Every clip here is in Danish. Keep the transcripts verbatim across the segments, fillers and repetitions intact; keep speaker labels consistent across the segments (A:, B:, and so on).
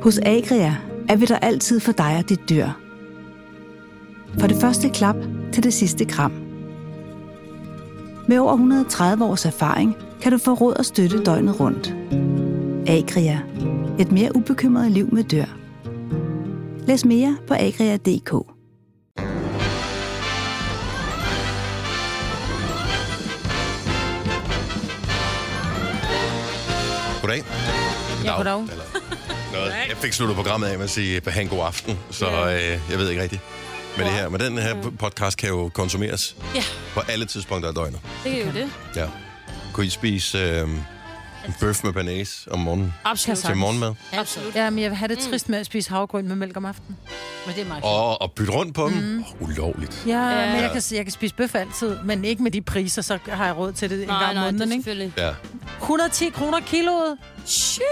A: Hos Agria er vi der altid for dig og dit dyr. For det første klap til det sidste kram. Med over et hundrede og tredive års erfaring kan du få råd og støtte døgnet rundt. Agria. Et mere ubekymret liv med dyr. Læs mere på agria punktum d k.
B: Goddag.
C: Ja, goddag.
B: Eller noget. Jeg fik sluttet programmet af med at sige, have en god aften, så øh, jeg ved ikke rigtigt. Men, det her, men den her podcast kan jo konsumeres
C: ja.
B: på alle tidspunkter af døgnet.
C: Det er jo det.
B: Ja. Kunne I spise øh, en bøf med banæs om morgenen?
C: Absolut.
B: Til morgenmad?
C: Absolut.
D: Ja, men jeg vil have det trist med at spise havregryn med mælk om aftenen.
C: Men det er meget
B: Og, og bytte rundt på dem?
D: Mm.
B: Oh, ulovligt.
D: Ja,
C: Ja.
D: men jeg kan, jeg kan spise bøf altid, men ikke med de priser, så har jeg råd til det en
C: nej,
D: gang om
C: nej, det
D: måneden,
C: er
D: ikke?
C: selvfølgelig.
B: Ja.
D: et hundrede og ti kroner kiloet.
C: Shit.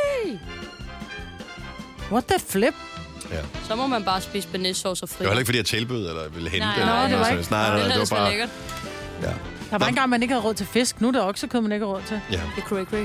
D: What the flip?
B: Ja.
C: Så må man bare spise bearnaisesauce og
B: Det
C: fri.
B: var heller ikke, fordi jeg tilbød, eller ville hente
C: Nej,
B: det.
C: nej,
B: eller
D: det var
B: noget
D: ikke.
B: sådan. Nej, nej,
C: Det
B: det var
C: var
B: bare...
C: lækkert.
B: Ja.
D: Der var engang, man ikke havde råd til fisk. Nu er der oksekød, man ikke har råd til.
B: Ja.
C: Det er cray cray.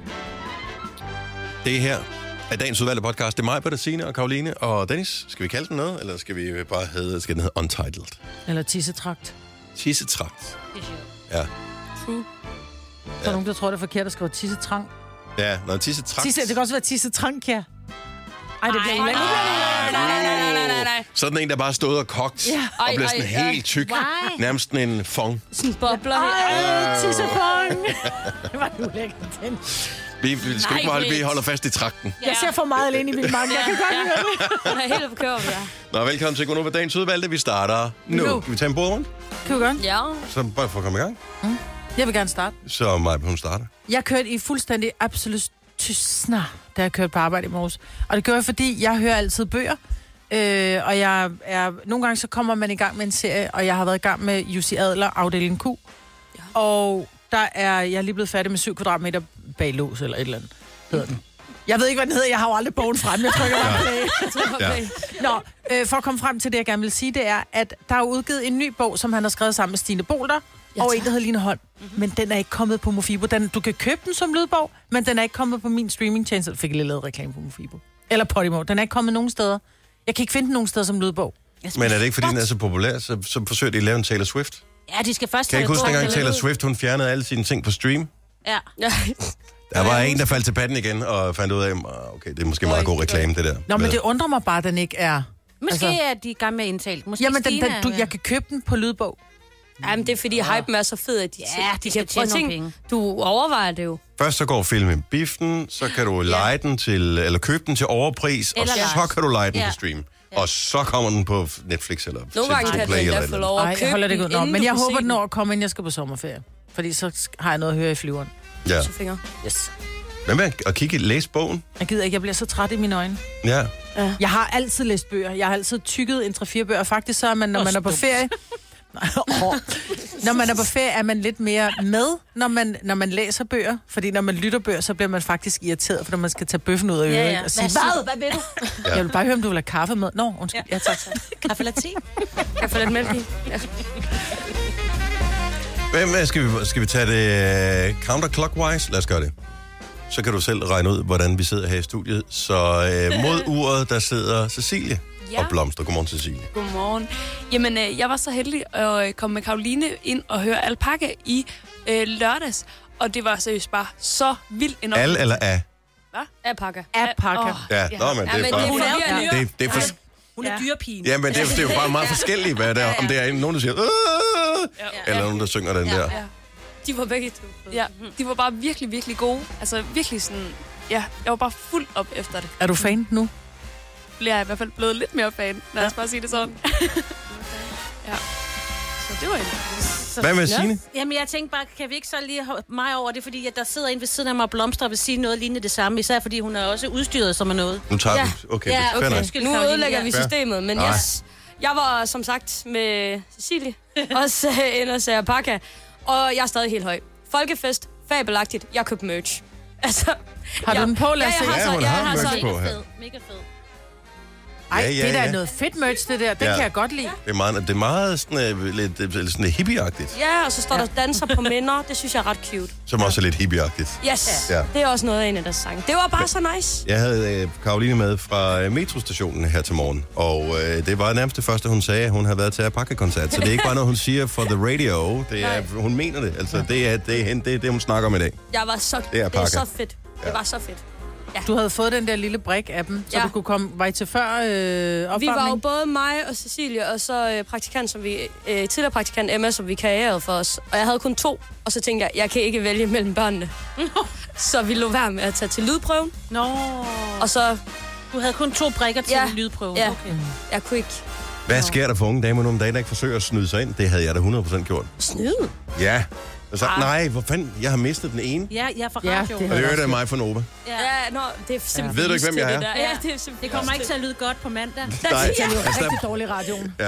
B: Det her er dagens udvalgte podcast. Det er mig, Bertine og Karoline og Dennis. Skal vi kalde den noget, eller skal vi bare hedde, skal den hedde Untitled?
D: Eller tissetrakt.
B: Tissetrakt.
C: Det er sjovt.
B: Ja.
C: True.
D: Der er nogen, der tror, det er forkert at skrive tissetrang.
B: Ja, når tissetrakt...
D: Tisse, det kan også være tissetrank, ja. Ej, det bliver
C: Ej,
D: ulækkert.
C: nej, nej, nej, nej, nej, nej.
B: Sådan en, der bare stod og kogt,
D: Ja.
B: og
C: Ej,
B: blev sådan
C: ej,
B: helt tyk.
C: Why?
B: Nærmest sådan en fong.
C: Sådan bobler.
D: Ej, tissefong. Det var ulækkert, den.
B: Vi, vi skal
C: Nej,
B: ikke holde, vi
C: Britt.
B: holder fast i trakten.
D: Jeg ser for meget alene i min mand. Jeg kan godt høre det.
C: Den er helt på kører, ja.
B: Nå, velkommen til Gunova Dagens udvalgte. Vi starter nu.
D: Nu.
B: Kan vi tage en bord rundt?
D: Kan vi godt?
C: Ja.
B: Så bare for at komme i gang.
D: Jeg vil gerne starte.
B: Så mig, hun starter.
D: Jeg kørte i fuldstændig absolut tystner, da jeg kørte på arbejde i morges. Og det gør jeg, fordi jeg hører altid bøger. Øh, og jeg er, nogle gange så kommer man i gang med en serie, og jeg har været i gang med Jussi Adler, afdeling Q. Ja. Og der er jeg er lige blevet færdig med syv kvadratmeter bag lås, eller et eller andet, hedder den. Jeg ved ikke, hvad den hedder. Jeg har jo aldrig bogen frem. Jeg trykker bare play.
B: Ja.
D: Nå, øh, for at komme frem til det, jeg gerne vil sige, det er, at der er udgivet en ny bog, som han har skrevet sammen med Stine Bolter,
C: Ja,
D: og
C: tak.
D: en, der hedder Line Holm. Mm-hmm. Men den er ikke kommet på Mofibo. Den, du kan købe den som lydbog, men den er ikke kommet på min streamingtjeneste. Jeg fik lige lavet reklame på Mofibo. Eller Podimo. Den er ikke kommet nogen steder. Jeg kan ikke finde den nogen steder som lydbog.
B: Men er det ikke, fordi den er så populær, så, så forsøger de at lave en Taylor Swift?
E: Ja, de skal først
B: Kan I ikke
E: tage
B: huske,
E: det
B: dengang
E: på.
B: Taylor Swift, hun fjernede alle sine ting på stream?
E: Ja.
C: Ja.
B: Der var en, der faldt til patten igen, og fandt ud af, "Ah, okay, det er måske meget god reklame, det der.
D: Nå, men det undrer mig bare, at den ikke er...
E: Måske
D: Altså-
E: altså, er de i gang med indtalt. Måske
D: Jamen, den,
E: Stine
D: den, du,
E: er-
D: jeg kan købe den på lydbog.
C: Jamen, det er fordi hypen er så fed, at de,
E: Ja, de skal tjene nogle penge.
C: Du overvejer det jo.
B: Først så går filmen biffen, så kan du lege den til, eller købe den til overpris, og
E: Eller
B: så
E: leje.
B: kan du lege den
E: Ja.
B: på stream. Og så kommer den på Netflix eller
C: Nogle gange
B: T V to
C: kan
B: Play
C: du
B: eller
C: endda
B: et
C: få
B: eller
C: lov
D: Nej,
C: at
D: jeg
C: købe
D: holder det
C: den,
D: godt. Nå,
C: inden
D: men
C: du
D: jeg
C: kan
D: håber,
C: se
D: den når at komme, inden jeg skal på sommerferie. Fordi så har jeg noget at høre i flyveren.
B: andet. Ja.
C: Så fingre.
D: Yes.
B: Hvad med at kigge, læse bogen?
D: Jeg gider ikke, jeg bliver så træt i mine øjne.
B: Ja.
D: Jeg har altid læst bøger. Jeg har altid tykket en tre fire bøger. Faktisk så er man, når man er på ferie... Åh. Når man er på ferie, er man lidt mere med, når man, når man læser bøger. Fordi når man lytter bøger, så bliver man faktisk irriteret, fordi man skal tage bøffen ud af øret.
E: Ja, ja.
D: Og sige,
E: Hvad? Hvad vil du?
D: jeg vil bare høre, om du vil have kaffe med. Nå, undskyld. Ja, tak.
E: Kaffe latte?
C: Kan få lidt mælk i. Ja.
B: Hvem er- skal vi, skal vi tage det uh, counterclockwise? Lad os gøre det. Så kan du selv regne ud, hvordan vi sidder her i studiet. Så uh, mod uret, der sidder Cecilie
C: Ja.
B: og Blomster. Godmorgen, Cecilie.
C: Godmorgen. Jamen, øh, jeg var så heldig at øh, komme med Karoline ind og høre Alpaca i øh, lørdags. Og det var seriøst bare så vildt enormt.
B: Al eller a?
C: Hvad? Alpaca.
D: Alpaca.
C: Åh,
B: Ja, nå, men det er
C: men
B: bare...
C: det er
E: Hun er jo
C: forvirrende.
E: dyr.
B: Det, det er for...
E: Hun er
D: Ja.
E: dyrepigen.
B: Ja, men det er, det er jo bare meget forskelligt, hvad det er. Om det er nogen, der siger... "Åh!" Eller nogen, der synger den der.
C: Ja. De var begge to. Ja, de var bare virkelig, virkelig gode. Altså virkelig sådan... Ja, jeg var bare fuld op efter det.
D: Er du fan nu?
C: Bliver jeg i hvert fald blevet lidt mere fan. Lad os bare sige det sådan. Ja. Så det var egentlig...
B: Hvad med Signe?
E: Jamen, jeg tænkte bare, kan vi ikke så lige holde mig over det, fordi at der sidder en ved siden af mig og Blomster og vil sige noget lignende det samme, især fordi hun er også udstyret som er noget.
B: Nu tager
C: Ja.
B: vi... Okay,
E: Ja,
B: fair
E: okay.
B: nok.
E: Undskyld,
C: Nu
E: Karoline,
C: ødelægger
E: ja.
C: vi
B: Fair.
C: systemet, men
B: Nej.
C: yes. Jeg var som sagt med Cecilie, også øh, inde og sagde Alpaca, og jeg er stadig helt høj. Folkefest, fabelagtigt, jeg købte merch. Altså,
D: Har du
C: jeg-
D: den på? Lad os
C: ja,
D: se.
C: jeg har
B: Ja,
C: så,
B: hun
C: jeg
B: har
C: har
B: merch
C: så,
B: på.
E: Mega
B: her.
E: fed, mega fed.
D: Ej,
B: Ja, ja,
D: det er da
B: ja.
D: noget fedt merch, det der. Den
B: Ja.
D: kan jeg godt lide.
B: Det er meget, det er meget sådan, uh, lidt, lidt sådan hippieagtigt,
C: Ja, og så står der danser på minder. Det synes jeg er ret cute.
B: som også er lidt hippieagtigt.
C: Yes,
B: Ja.
C: det er også noget af en af deres sange. Det var bare så nice.
B: Jeg havde uh, Karoline med fra uh, metrostationen her til morgen, og uh, det var nærmest det første, hun sagde, at hun havde været til Alpaca-koncert. Så det er ikke bare noget, hun siger for the radio. Det er, hun mener det. Altså, det er det, er, hende- det, er det, hun snakker om i dag.
C: Jeg var så,
B: Det er
C: det er
B: Alpaca.
C: så fedt. Det var så fedt.
D: Du havde fået den der lille brik af dem, så
C: Ja.
D: du kunne komme... Var I til før øh, opvarmning?
C: Vi var jo både mig og Cecilie, og så øh, praktikant, som vi, øh, tidligere praktikant Emma, som vi karrierede for os. Og jeg havde kun to, og så tænkte jeg, jeg kan ikke vælge mellem børnene. Så vi lå være med at tage til lydprøven,
E: Nå,
C: og så,
E: du havde kun to brikker til
C: Ja.
E: en lydprøve.
C: ja,
E: Okay.
C: jeg kunne ikke
B: Hvad sker der for unge damer nogle dage, der ikke forsøger at snyde sig ind? Det havde jeg da hundrede procent gjort.
C: snyde.
B: Ja. Jeg sagde, nej, hvor fanden, jeg har mistet den ene.
E: Ja, jeg er fra
D: Ja,
E: radio.
D: det
B: Og det er det mig for Nova.
E: Ja.
C: Ja, nå, det er simpelthen
B: Ved du ikke, hvem jeg
C: det
B: er?
C: der.
E: Ja,
C: Ja, det er
E: det
C: simpelthen
E: kommer ikke til at lyde godt på mandag.
B: Nej,
D: Det er jo
B: altså,
D: rigtig dårlig radioen.
B: ja.
C: Ja.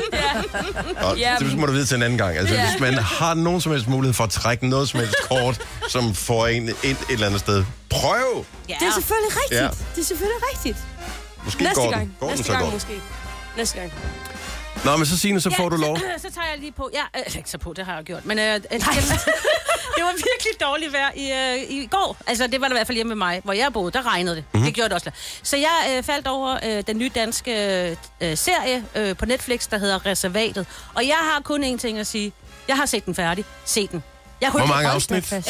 B: Og
C: Ja,
B: det må du vide til en anden gang. Altså,
C: Ja.
B: hvis man har nogen som helst mulighed for at trække noget som helst kort, som får en ind et eller andet sted, prøv!
E: Ja.
C: Det er selvfølgelig rigtigt.
B: Ja.
C: Det er selvfølgelig rigtigt.
B: Måske
C: Næste
B: går
C: gang.
B: den. Går den,
C: Næste
B: så
C: gang
B: går den.
C: måske. Næste gang.
B: Nå, men så Signe, så får du lov.
E: Så, så tager jeg lige på. Ja, øh, ikke så på, det har jeg gjort. Men øh, det, det var virkelig dårligt vejr i, øh, i går. Altså, det var det i hvert fald hjemme med mig, hvor jeg boede. Der regnede det. Mm-hmm. Det gjorde det også. Så jeg øh, faldt over øh, den nye danske øh, serie øh, på Netflix, der hedder Reservatet. Og jeg har kun én ting at sige. Jeg har set den færdig. Se den. Jeg kunne
B: Hvor
E: ikke
B: mange
E: holde
B: afsnit?
E: fast.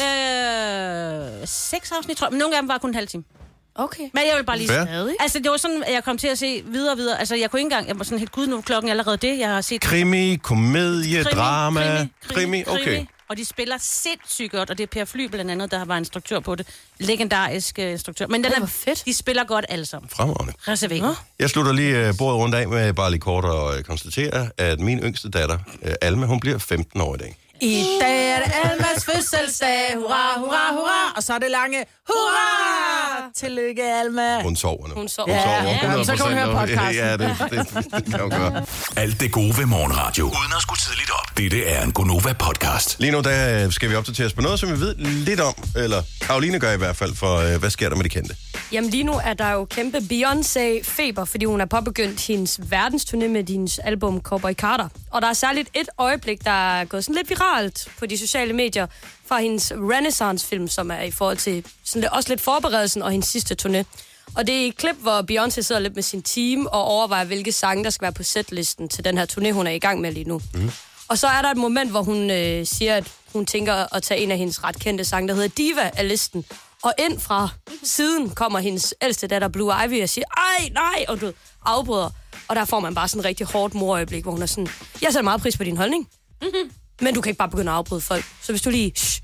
E: Øh, seks afsnit, tror jeg. Men nogle af dem var kun en halv time.
C: Okay.
E: Men jeg vil bare lige
B: Fair.
E: sige. Altså, det var sådan, at jeg kom til at se videre og videre. Altså, jeg kunne ikke engang... Jeg var sådan helt, gud, nu er klokken allerede det. Jeg har set...
B: Krimi, komedie,
E: Krimi,
B: drama.
E: krimi, krimi,
B: okay.
E: krimi. Og de spiller sindssygt godt, og det er Per Fly blandt andet, der var instruktør på det. Legendarisk uh, instruktør. Men den
C: Ej,
E: er,
C: hvor fedt.
E: de spiller godt alle sammen.
B: Fremragende.
E: Reserveret.
B: Jeg slutter lige uh, bordet rundt af med bare lige kort at uh, konstatere, at min yngste datter, uh, Alma, hun bliver femten år i dag.
D: I dag er det Almas fødselsdag. Hurra, hurra, hurra. Og så er det lange hurra. Tillykke, Alma.
B: Hun sover nu.
C: Hun sover.
B: Hun sover
D: Ja,
B: hundrede
D: så kan hun
B: procent
D: høre
B: nu.
D: podcasten.
B: Ja, det, det, det kan hun gøre.
F: Alt det gode ved morgenradio. Uden at skulle tidligt op. Dette er en Gonova-podcast.
B: Lige nu der skal vi opdatere os på noget, som vi ved lidt om. Eller Karoline gør i hvert fald, for uh, hvad sker der med de kendte?
C: Jamen lige nu er der jo kæmpe Beyoncé-feber, fordi hun har påbegyndt hendes verdensturné med hendes album Cowboy Carter. Og der er særligt et øjeblik, der er gået sådan lidt viralt på de sociale medier fra hendes Renaissance-film, som er i forhold til sådan lidt, også lidt forberedelsen og hendes sidste turné. Og det er et klip, hvor Beyoncé sidder lidt med sin team og overvejer, hvilke sange, der skal være på setlisten til den her turné, hun er i gang med lige nu. Mm. Og så er der et moment, hvor hun øh, siger, at hun tænker at tage en af hendes ret kendte sange, der hedder Diva, af listen. Og ind fra siden kommer hendes ældste datter, Blue Ivy, og siger, ej, nej, og du afbryder. Og der får man bare sådan et rigtig hårdt morøjeblik, hvor hun er sådan, jeg sætter meget pris på din holdning, mm-hmm. men du kan ikke bare begynde at afbryde folk. Så hvis du lige... Shh.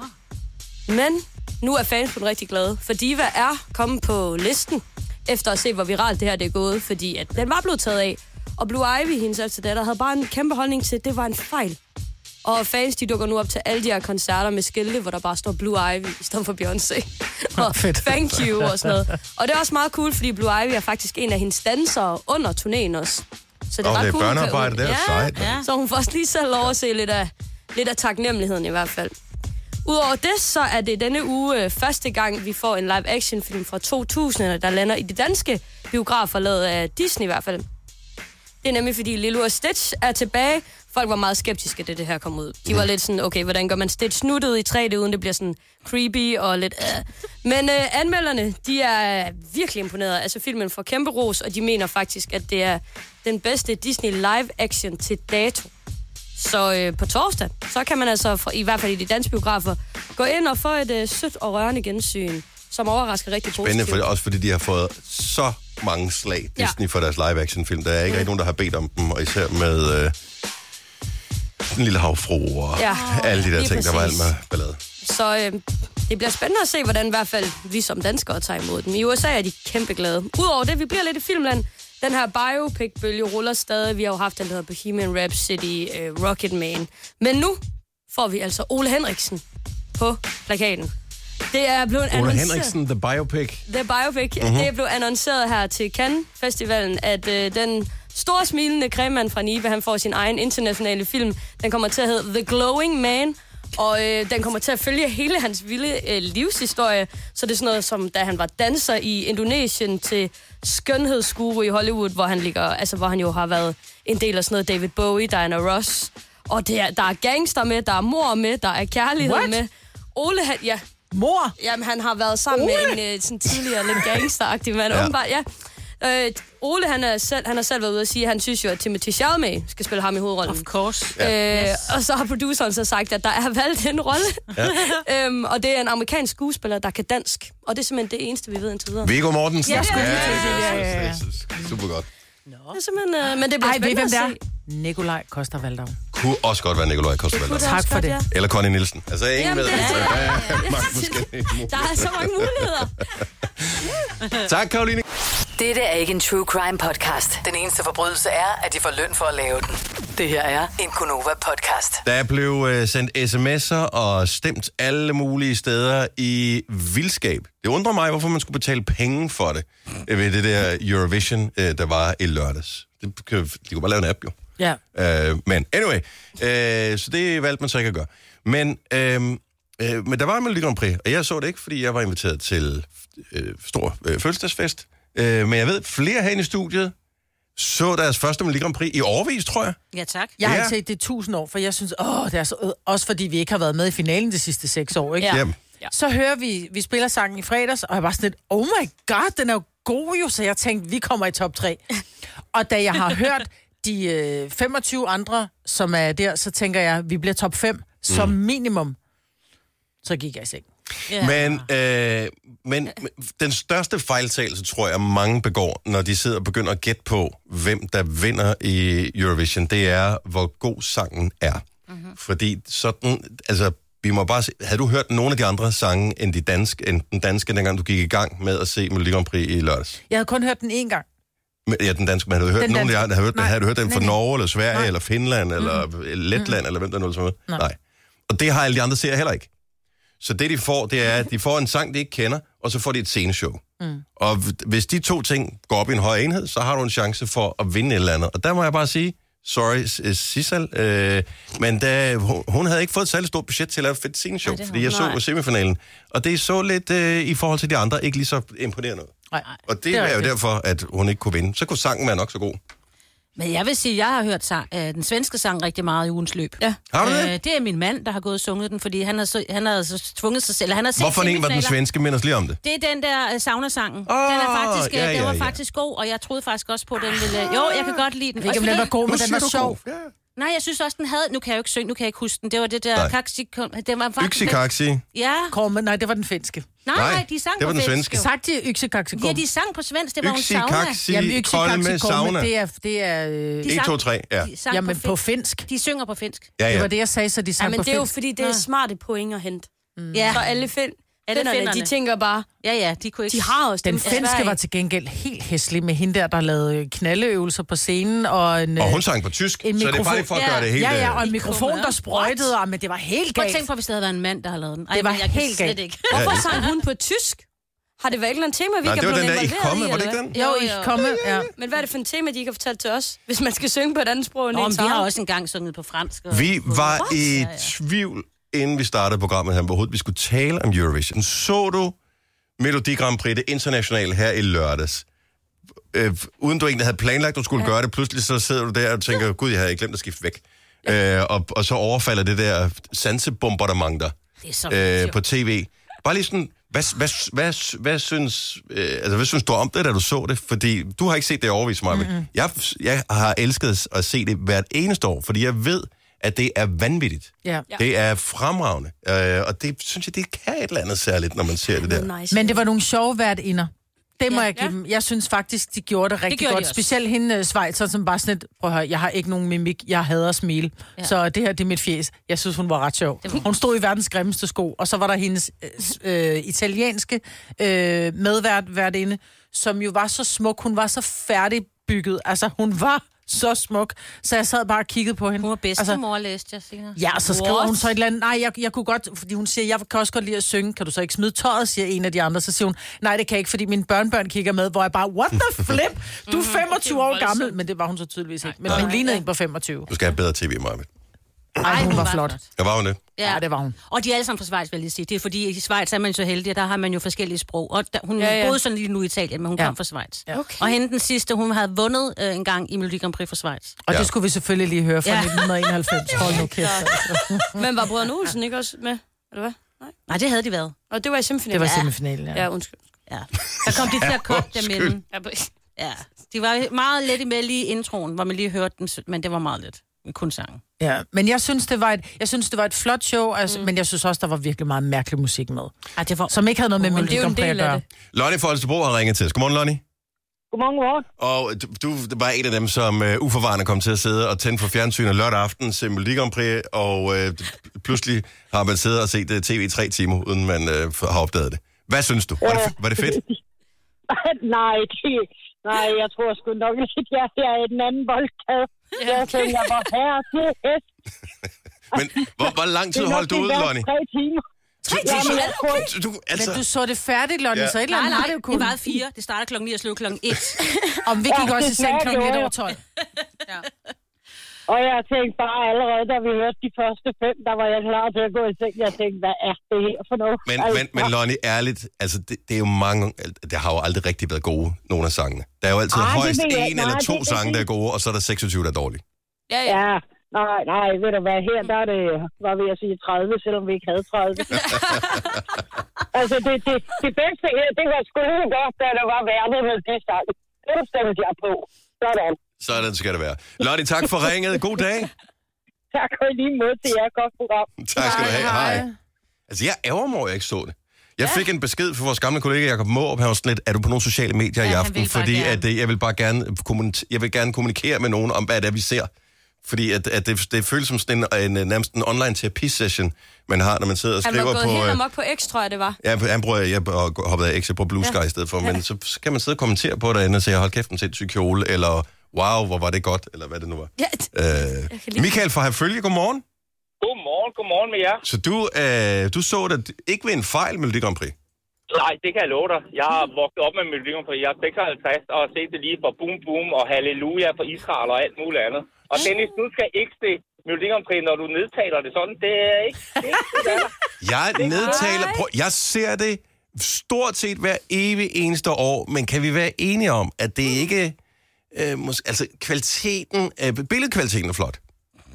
C: Men nu er fansene rigtig glade, for Diva er kommet på listen, efter at se, hvor viralt det her det er gået, fordi at den var blevet taget af. Og Blue Ivy, hendes ældste datter, havde bare en kæmpe holdning til, at det var en fejl. Og fans, de dukker nu op til alle de her koncerter med skilte, hvor der bare står Blue Ivy i stedet for Beyoncé. Og
D: Fedt.
C: thank you og sådan noget. Og det er også meget cool, fordi Blue Ivy er faktisk en af hendes dansere under turnéen også. Så det er
B: Nå,
C: ret
B: det er
C: cool. hun kan-
B: børnearbejde, det er
C: ja,
B: sejt.
E: Ja.
C: Så hun får også lige selv lov at se lidt af, lidt af taknemmeligheden i hvert fald. Udover det, så er det denne uge øh, første gang, vi får en live-action-film fra to tusind, der lander i de danske biografer, lavet af Disney i hvert fald. Det er nemlig, fordi Lilo og Stitch er tilbage. Folk var meget skeptiske, da det her kom ud. De var lidt sådan, okay, hvordan gør man Stitch nuttet i tre D, uden det bliver sådan creepy og lidt... Øh. Men øh, anmelderne, de er virkelig imponeret. Altså, filmen får kæmpe ros, og de mener faktisk, at det er den bedste Disney live-action til dato. Så øh, på torsdag, så kan man altså, for, i hvert fald i de danske biografer, gå ind og få et øh, sødt og rørende gensyn, som overrasker rigtig positivt.
B: Spændende, for, også fordi de har fået så mange slag, Disney,
C: Ja.
B: for deres live-action-film. Der er ikke rigtig nogen, der har bedt om dem, og især med øh, Den Lille Havfru og
C: Ja,
B: alle de der
C: lige
B: ting, der var alt
C: præcis.
B: med ballade.
C: Så øh, det bliver spændende at se, hvordan i hvert fald vi som danskere tager imod den. I U S A er de kæmpe glade. Udover det, vi bliver lidt i filmland. Den her biopic-bølge ruller stadig. Vi har jo haft den, der hedder Bohemian Rhapsody, øh, Rocket Man. Men nu får vi altså Ole Henriksen på plakaten. Det er blevet
B: Ole
C: annonceret...
B: Henriksen, The Biopic.
C: The Biopic. Uh-huh. Det er blevet annonceret her til Cannes Festivalen, at øh, den store smilende crememand fra Nibe, han får sin egen internationale film. Den kommer til at hedde The Glowing Man. Og øh, den kommer til at følge hele hans vilde øh, livshistorie. Så det er sådan noget som, da han var danser i Indonesien til skønhedsguru i Hollywood, hvor han ligger, altså hvor han jo har været en del af sådan noget David Bowie, Diana Ross. Og det er, der er gangster med, der er mor med, der er kærlighed
D: What?
C: med. Ole, han, ja.
D: Mor?
C: Jamen, han har været sammen Ole? med en øh, sådan tidligere lidt gangsteragtig mand.
B: Ja.
C: Åbenbart, ja. Øh, Ole, han, er selv, han har selv været ude at sige, at han synes jo, at Timothée Chalamet skal spille ham i hovedrollen.
E: Of course.
C: Øh, yes. Og så har produceren så sagt, at der er valgt en rolle. Ja. øhm, og det er en amerikansk skuespiller, der kan dansk. Og det er simpelthen det eneste, vi ved indtil videre.
B: Viggo Mortensen.
C: Ja, det er
B: ja, ja, ja. Super godt.
C: No. Det er simpelthen, øh, men det bliver
D: Ej, ved I,
C: spændende
D: hvem
C: at
D: det
C: se.
D: er? Nikolaj Koster-Valdau.
B: Kunne også godt være Nikolaj Koster-Valdau.
D: Tak for det.
B: Eller Connie Nielsen. Altså, ingen
C: Jamen,
B: ved.
C: det er-
B: Der er mange forskellige muligheder.
C: Der er så mange muligheder.
B: Tak, Karoline.
G: Dette er ikke en true crime podcast. Den eneste forbrydelse er, at de får løn for at lave den. Det her er en Gonova podcast.
B: Der blev øh, sendt sms'er og stemt alle mulige steder i vildskab. Det undrer mig, hvorfor man skulle betale penge for det øh, ved det der Eurovision, øh, der var i lørdags. Det kan, de kunne bare lave en app, jo.
D: Ja.
B: Øh, men anyway, øh, så det valgte man så ikke at gøre. Men, øh, øh, men der var en Melodi Grand Prix, og jeg så det ikke, fordi jeg var inviteret til øh, stor øh, fødselsdagsfest. Øh, men jeg ved, flere herinde i studiet så deres første Melodi Grand Prix i årevis, tror jeg.
E: Ja, tak.
D: Jeg har
B: Ja.
D: ikke set det i tusind år, for jeg synes, åh, det er så, øh, også fordi vi ikke har været med i finalen de sidste seks år, ikke?
C: Ja.
B: Jamen,
D: Så hører vi, vi spiller sangen i fredags, og jeg var sådan lidt, oh my god, den er jo god jo, så jeg tænkte, vi kommer i top tre. Og da jeg har hørt de øh, femogtyve andre, som er der, så tænker jeg, vi bliver top fem som mm. minimum. Så gik jeg i seng.
E: Ja.
B: Men, øh, men den største fejltagelse, tror jeg, mange begår, når de sidder og begynder at gætte på, hvem der vinder i Eurovision, det er, hvor god sangen er. Mm-hmm. Fordi sådan, altså, vi må bare se, havde du hørt nogle af de andre sange end, de danske, end den danske, dengang du gik i gang med at se Melodi Grand Prix i lørdags?
D: Jeg havde kun hørt den én gang.
B: Men- Ja, den danske, men havde du hørt
D: Den
B: nogle af de
D: danske.
B: andre? Havde, du hørt,
D: Nej.
B: havde du hørt den fra
D: Nej, nej.
B: Norge, eller Sverige,
D: Nej.
B: eller Finland, eller mm. Letland, mm. eller hvem der nu er med?
D: Nej.
B: Nej. Og det har alle de andre serier heller ikke. Så det, de får, det er, at de får en sang, de ikke kender, og så får de et sceneshow. Mm. Og hvis de to ting går op i en høj enhed, så har du en chance for at vinde et eller andet. Og der må jeg bare sige, sorry, Sissel, øh, men da, hun, hun havde ikke fået et særligt stort budget til at lave et fedt sceneshow,
E: Nej, det har
B: fordi jeg
E: hun.
B: så
E: Nej.
B: semifinalen. Og det så lidt øh, i forhold til de andre, ikke lige så imponerende ud.
D: Nej.
B: Og det,
D: Det er
B: er jo
D: rigtigt.
B: derfor, at hun ikke kunne vinde. Så kunne sangen være nok så god.
E: Men jeg vil sige, at jeg har hørt sang, øh, den svenske sang rigtig meget i ugens løb.
C: Ja.
B: Har du det?
E: Øh, det er min mand, der har gået og sunget den, fordi han har, så, han har så tvunget sig selv. Han har set
B: Hvorfor en var den
E: semifinaler.
B: svenske? Mind os lige om det.
E: Det er den der uh, sauna-sangen.
B: Åh,
E: den er faktisk,
B: ja,
E: ja,
B: ja,
E: den var
B: ja.
E: faktisk god, og jeg troede faktisk også på, at den ville... Jo, jeg kan godt lide den.
D: Jeg ved ikke, om
E: Også
D: den var
E: fordi-
D: god, men
B: Nu
D: den
B: siger
D: var
B: du
D: sjov.
B: god. Ja.
E: Nej, jeg synes også, den havde... Nu kan jeg jo ikke synge, nu kan jeg ikke huske den. Det var det der...
B: Nej.
E: Kaksi, den var faktisk...
B: Yksikaksi.
E: Ja.
D: Kormen, nej, det var den finske.
E: Nej,
B: Nej,
E: nej, de sang
B: det var
E: på
B: den
E: finsk,
B: svenske.
E: jo.
D: Sagt de yksikaksi
E: Ja, de sang på svensk. Det var jo en sauna.
B: Yksikaksi,
D: Jamen,
B: kolme, sauna.
D: det er... Det er øh,
E: De
B: en, to, tre, ja.
E: De sang
D: jamen,
E: på
D: på
E: finsk.
D: finsk.
E: De synger på finsk.
B: Ja,
D: Det
B: ja.
D: var det, jeg sagde, så de
C: Ja,
D: sang
C: men
D: på
C: det er jo
D: finsk.
C: fordi, det er smarte point at hente.
E: Ja.
C: Så alle find,
E: Alle
C: finderne,
E: finderne.
C: de tænker bare,
E: Ja, ja, de kunne ikke...
C: de har også
D: Den
C: dem fra
D: finske
C: Sverige.
D: var til gengæld helt hæslig med hende der, der lavede knaldeøvelser på scenen, og en,
B: Og
D: øh,
B: hun sang på tysk,
D: en
B: så det er bare lige for at
E: mikrofon.
B: gøre det helt...
D: ja, ja,
B: øh,
D: og en mikrofon, der sprøjtede, og, men det var helt
E: Prøv at
D: galt.
E: tænke på, hvis det havde været en mand, der havde lavet den. Ej,
D: Det var
E: men jeg kan
D: helt
E: slet
D: galt.
E: ikke.
C: Hvorfor sang hun på tysk? Har det været et eller andet tema, vi
B: Nej,
C: ikke
B: det
C: er
B: var den
C: blevet
B: der, I
C: involveret
B: komme,
C: i,
B: var det
C: eller
B: ikke
C: hvad?
B: den?
D: Jo, I komme, ja.
C: Men hvad er det for en tema, de ikke har fortalt til os, hvis man skal synge på et andet sprog end
E: Nå, men
C: ens
E: vi har
C: eget?
E: også engang sunget på fransk. Og...
B: Vi var
E: What?
B: i
E: Ja, ja.
B: tvivl, inden vi startede programmet her, hvorvidt vi skulle tale om Eurovision. Så du Melodi Grand Prix, det internationale her i lørdags? Øh, uden du egentlig havde planlagt, at du skulle ja. gøre det, pludselig så sidder du der og tænker, gud, jeg havde glemt at skifte væk. Ja. Øh, og, og så overfalder det der sansebombardement der
E: Det er så
B: øh,
E: fedt,
B: på tv. Bare lige sådan, hvad, hvad, hvad, hvad, synes, øh, altså, hvad synes du om det, da du så det? Fordi du har ikke set det i overvis, Maja. Mm-hmm. Jeg, jeg har elsket at se det hvert eneste år, fordi jeg ved, at det er vanvittigt.
D: Ja.
B: Det er fremragende. Øh, og det synes jeg, det kan et eller andet særligt, når man ser det der.
C: Nice.
D: Men det var nogle sjove værtinder. Det må
E: Ja.
D: jeg give dem. Jeg synes faktisk, de gjorde det rigtig
E: gjorde de
D: godt.
E: også.
D: Specielt hende, Schweizer, som bare sådan et, prøv at høre, jeg har ikke nogen mimik, jeg hader at smile. Ja. Så det her, det er mit fjes. Jeg synes, hun var ret sjov. Hun stod i verdens grimmeste sko, og så var der hendes øh, italienske øh, medvært, værtinde, som jo var så smuk. Hun var så færdigbygget. Altså, hun var så smuk. Så jeg sad bare og kiggede på hende.
E: Hun var
D: altså,
E: bedstemor, læste jeg senere.
D: Ja, og så skriver
C: What?
D: hun så et eller andet, nej, jeg, jeg kunne godt, fordi hun siger, jeg kan også godt lide at synge, kan du så ikke smide tøjet, siger en af de andre, så siger hun, nej, det kan jeg ikke, fordi mine børnebørn kigger med, hvor jeg bare, what the flip, du er femogtyve år gammel, men det var hun så tydeligvis ikke, men hun lignede ikke på femogtyve.
B: Du skal have bedre tv, Maja.
D: Ej, hun var flot.
B: Ja, var hun det?
E: Ja.
D: Ja, det var hun.
E: Og de er alle sammen fra Schweiz, vil jeg lige sige. Det er fordi, i Schweiz er man så heldig, og der har man jo forskellige sprog. Og der, hun
C: Ja, ja.
E: boede sådan lige nu i Italien, men hun
D: Ja.
E: kom fra Schweiz.
D: Ja.
C: Okay.
E: Og hende den sidste, hun havde vundet øh, en gang i Melodi Grand Prix fra Schweiz.
D: Og
B: Ja.
D: det skulle vi selvfølgelig lige høre fra
E: Ja.
D: nitten enoghalvfems. Hold nu kæft. Altså.
C: Men var brødrene Olsen ikke også med? Eller hvad? Nej.
E: Nej, det havde de været.
C: Og det var i
D: Det
C: semifinalen.
D: var semifinalen, ja.
C: Ja, undskyld.
E: Ja. Der kom de til at koppe dem
B: Undskyld.
E: inden.
C: Ja, præcis.
E: Ja. De var meget let i med lige i introen, hvor man lige hørte den, men det var meget let. Kun sangen.
D: Ja, men jeg synes, det var et, jeg synes, det var et flot show, altså, mm. men jeg synes også, der var virkelig meget mærkelig musik med.
E: Ej, det var...
D: Som ikke havde noget med
C: Det er
D: Melodi
C: jo en
D: Grand Prix at
C: del af
D: gøre.
C: det.
B: Lonnie fra Holstebro har ringet til os. Godmorgen, Lonnie.
H: Godmorgen, godmorgen.
B: Og du, du var en af dem, som uh, uforvarende kom til at sidde og tænde for fjernsynet lørdag aften til Melodi Grand Prix, og uh, pludselig har man siddet og set uh, tv i tre timer, uden man uh, har opdaget det. Hvad synes du? Var det, var det fedt?
H: nej, det, nej, jeg tror sgu nok lidt, jeg, jeg er i den anden boldgade. Jeg tænker, hvor herre til hest.
B: Men hvor, hvor lang tid holdt du ud, Lonnie?
H: Tre timer.
B: Du, du,
H: Jamen, jeg tror,
B: du, du, altså,
D: Men du så det færdigt, Lonnie,
B: Ja.
D: så et eller
E: Nej,
D: andet har
E: nej,
D: det jo
E: det
D: kun.
E: var fire. Det starter klokken ni og slutter klokken et.
D: Om vi gik
H: Ja,
D: også i
H: det
D: seng
H: smager
D: klokken lidt
H: jo.
D: over tolv.
H: og jeg tænkte bare allerede, da vi hørte de første fem, der var jeg klar til at gå i seng. Jeg tænkte, hvad er det her for noget?
B: men, men, men Lonnie, ærligt, altså det, det er jo mange, det har jo aldrig rigtig været gode, nogle af sangene. Der er jo altid
H: Ej, det
B: højst
H: ved jeg-
B: en
H: nej,
B: eller to
H: det- det-
B: sange, der er gode, og så er der seksogtyve, der er dårlige.
C: Ja, ja.
H: Ja, nej, nej, ved du hvad, her der er det, var ved at sige tredive, selvom vi ikke havde tredive. altså, det, det, det bedste her, det var sgu helt godt, da der var værnet med det sang. Det stemte jeg på. Sådan.
B: Sådan skal det være. Lonnie, tak for ringet. God dag.
H: Tak og i lige måde til jer. Godt program.
B: Tak skal du have. Hej. Altså, jeg ærger mig over, at jeg ikke så det. Jeg fik en besked fra vores gamle kollega Jacob Måb, han var sådan lidt, er du på nogle sociale medier
E: Ja,
B: i
E: han
B: aften?
E: vil bare
B: Fordi
E: gerne.
B: at, øh, jeg vil bare gerne, kommunikere, jeg vil gerne kommunikere med nogen om, hvad det er, vi ser. Fordi at, at det, det føles som sådan en, en, nærmest en online terapisession, man har, når man sidder og
C: Han
B: skriver
C: var gået
B: på...
C: helt
B: øh,
C: amok på X, tror jeg, det var.
B: Ja, han bruger, jeg har hoppet af X, jeg bruger Blue Sky i stedet for, men så, så kan man sidde og kommentere på derinde og sige, hold kæft, en sindssyg kjole, eller wow, hvor var det godt, eller hvad det nu var.
C: Ja,
B: Øh, Michael fra Herfølge, godmorgen.
I: Godmorgen, godmorgen med jer.
B: Så du, øh, du så det ikke ved en fejl, Melodi Grand Prix?
I: Nej, det kan jeg love dig. Jeg har vokset op med Melodi Grand Prix. Jeg er seksoghalvtreds og har set det lige fra Boom Boom og Halleluja for Israel og alt muligt andet. Og Dennis, du skal ikke se Melodi Grand Prix, når du nedtaler det sådan. Det er ikke det. Er ikke det er.
B: Jeg nedtaler... Prøv, jeg ser det stort set hver evig eneste år, men kan vi være enige om, at det ikke... Øh, mås- altså, kvaliteten... Øh, billedkvaliteten er flot.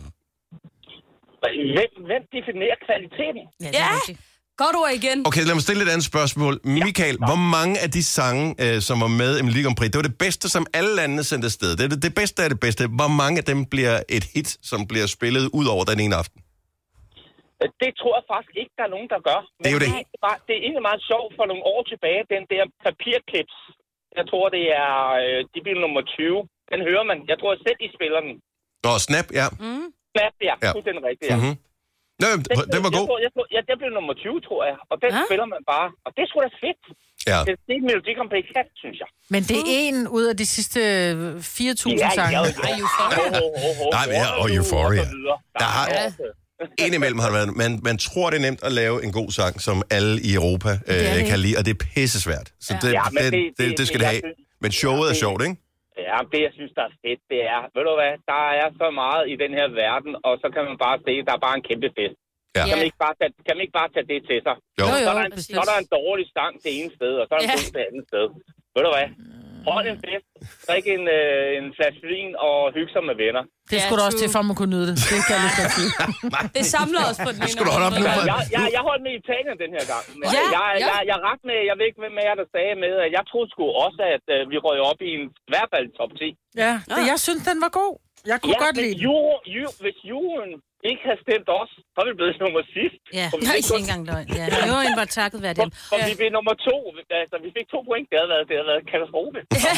I: Hvem, hvem definerer kvaliteten?
E: Ja, det er
C: Ja.
E: rigtigt.
C: godt ord igen.
B: Okay, lad mig stille et andet spørgsmål. Michael, hvor mange af de sange, øh, som var med i Melodi Grand Prix, det var det bedste, som alle landene sendte afsted. Det er det, det bedste af det bedste. Hvor mange af dem bliver et hit, som bliver spillet ud over den ene aften?
I: Det tror jeg faktisk ikke, der er nogen, der gør. Men
B: Det er jo det.
I: er bare, det er egentlig meget sjovt for nogle år tilbage, den der papirklips. Jeg tror, det er øh, de bliver nummer tyve. Den hører man. Jeg tror selv, I spiller den.
B: Nå, Snap, ja.
I: Mm. Snap, ja.
B: Ja.
I: Det er den rigtige, ja.
B: Mm-hmm. Nå, den, den var
I: jeg
B: god.
I: Tror, jeg tror, ja, den blev nummer tyve, tror jeg. Og den
C: Ja.
I: spiller man bare. Og det er sgu da fedt.
B: Ja.
I: Det, det er Melodi Grand Prix kat, synes jeg.
D: Men det er en ud af de sidste fire tusind sange.
I: ja,
E: Ej, Euphoria.
B: Nej, men ja, og Euphoria. Der har
I: Ja.
B: indimellem har det været, man, man tror, det er nemt at lave en god sang, som alle i Europa øh, kan lide, og det er pissesvært. Så det,
I: Ja, men
B: det,
I: det-
B: det,
I: det-
B: det skal
I: det-
B: det
I: jeg
B: have.
I: synes-
B: Men showet er
I: det-
B: sjovt, ikke?
I: Ja, det jeg synes, der er fedt, det er, ved du hvad, der er så meget i den her verden, og så kan man bare se, der er bare en kæmpe fest.
B: Ja.
I: Kan, man ikke bare tage, kan man ikke bare tage det til sig?
B: Jo.
D: Jo,
I: Så
D: jo,
I: er, der en,
D: bestemt.
I: så er der en dårlig sang det ene sted, og så er der en
C: Ja.
I: god det andet sted. Ved du hvad? Hold en fest, drik en, øh, en flaske vin og hygge sig med venner.
D: Det
C: Ja,
D: skulle da også
C: true.
D: til, for at man kunne nyde det. Det kan jeg lidt godt sige.
C: Det samler os på den ene
B: skal du holde op
C: eller
B: nu,
C: anden
B: mand.
C: måde.
I: Jeg, jeg, jeg holdt med Italien den her gang. Men
C: Ja,
I: jeg,
C: ja.
I: jeg, jeg, er ret med, jeg ved ikke, hvem af jer, der sagde med, at jeg troede sgu også, at øh, vi røg op i en i hvert fald top ti.
D: Ja, det, jeg synes, den var god. Jeg kunne
I: Ja,
D: godt
I: men
D: lide den.
I: juro, ju, hvis juren ikke havde stemt os, så er vi blevet nummer sidst.
E: Ja,
I: For vi
E: det er
I: fik
E: ikke
I: kun-
E: engang løgn. Ja, juryen var takket være
I: For,
E: dem.
I: for vi blev nummer to. Altså, vi fik to point. Det havde været, det havde været katastrofe.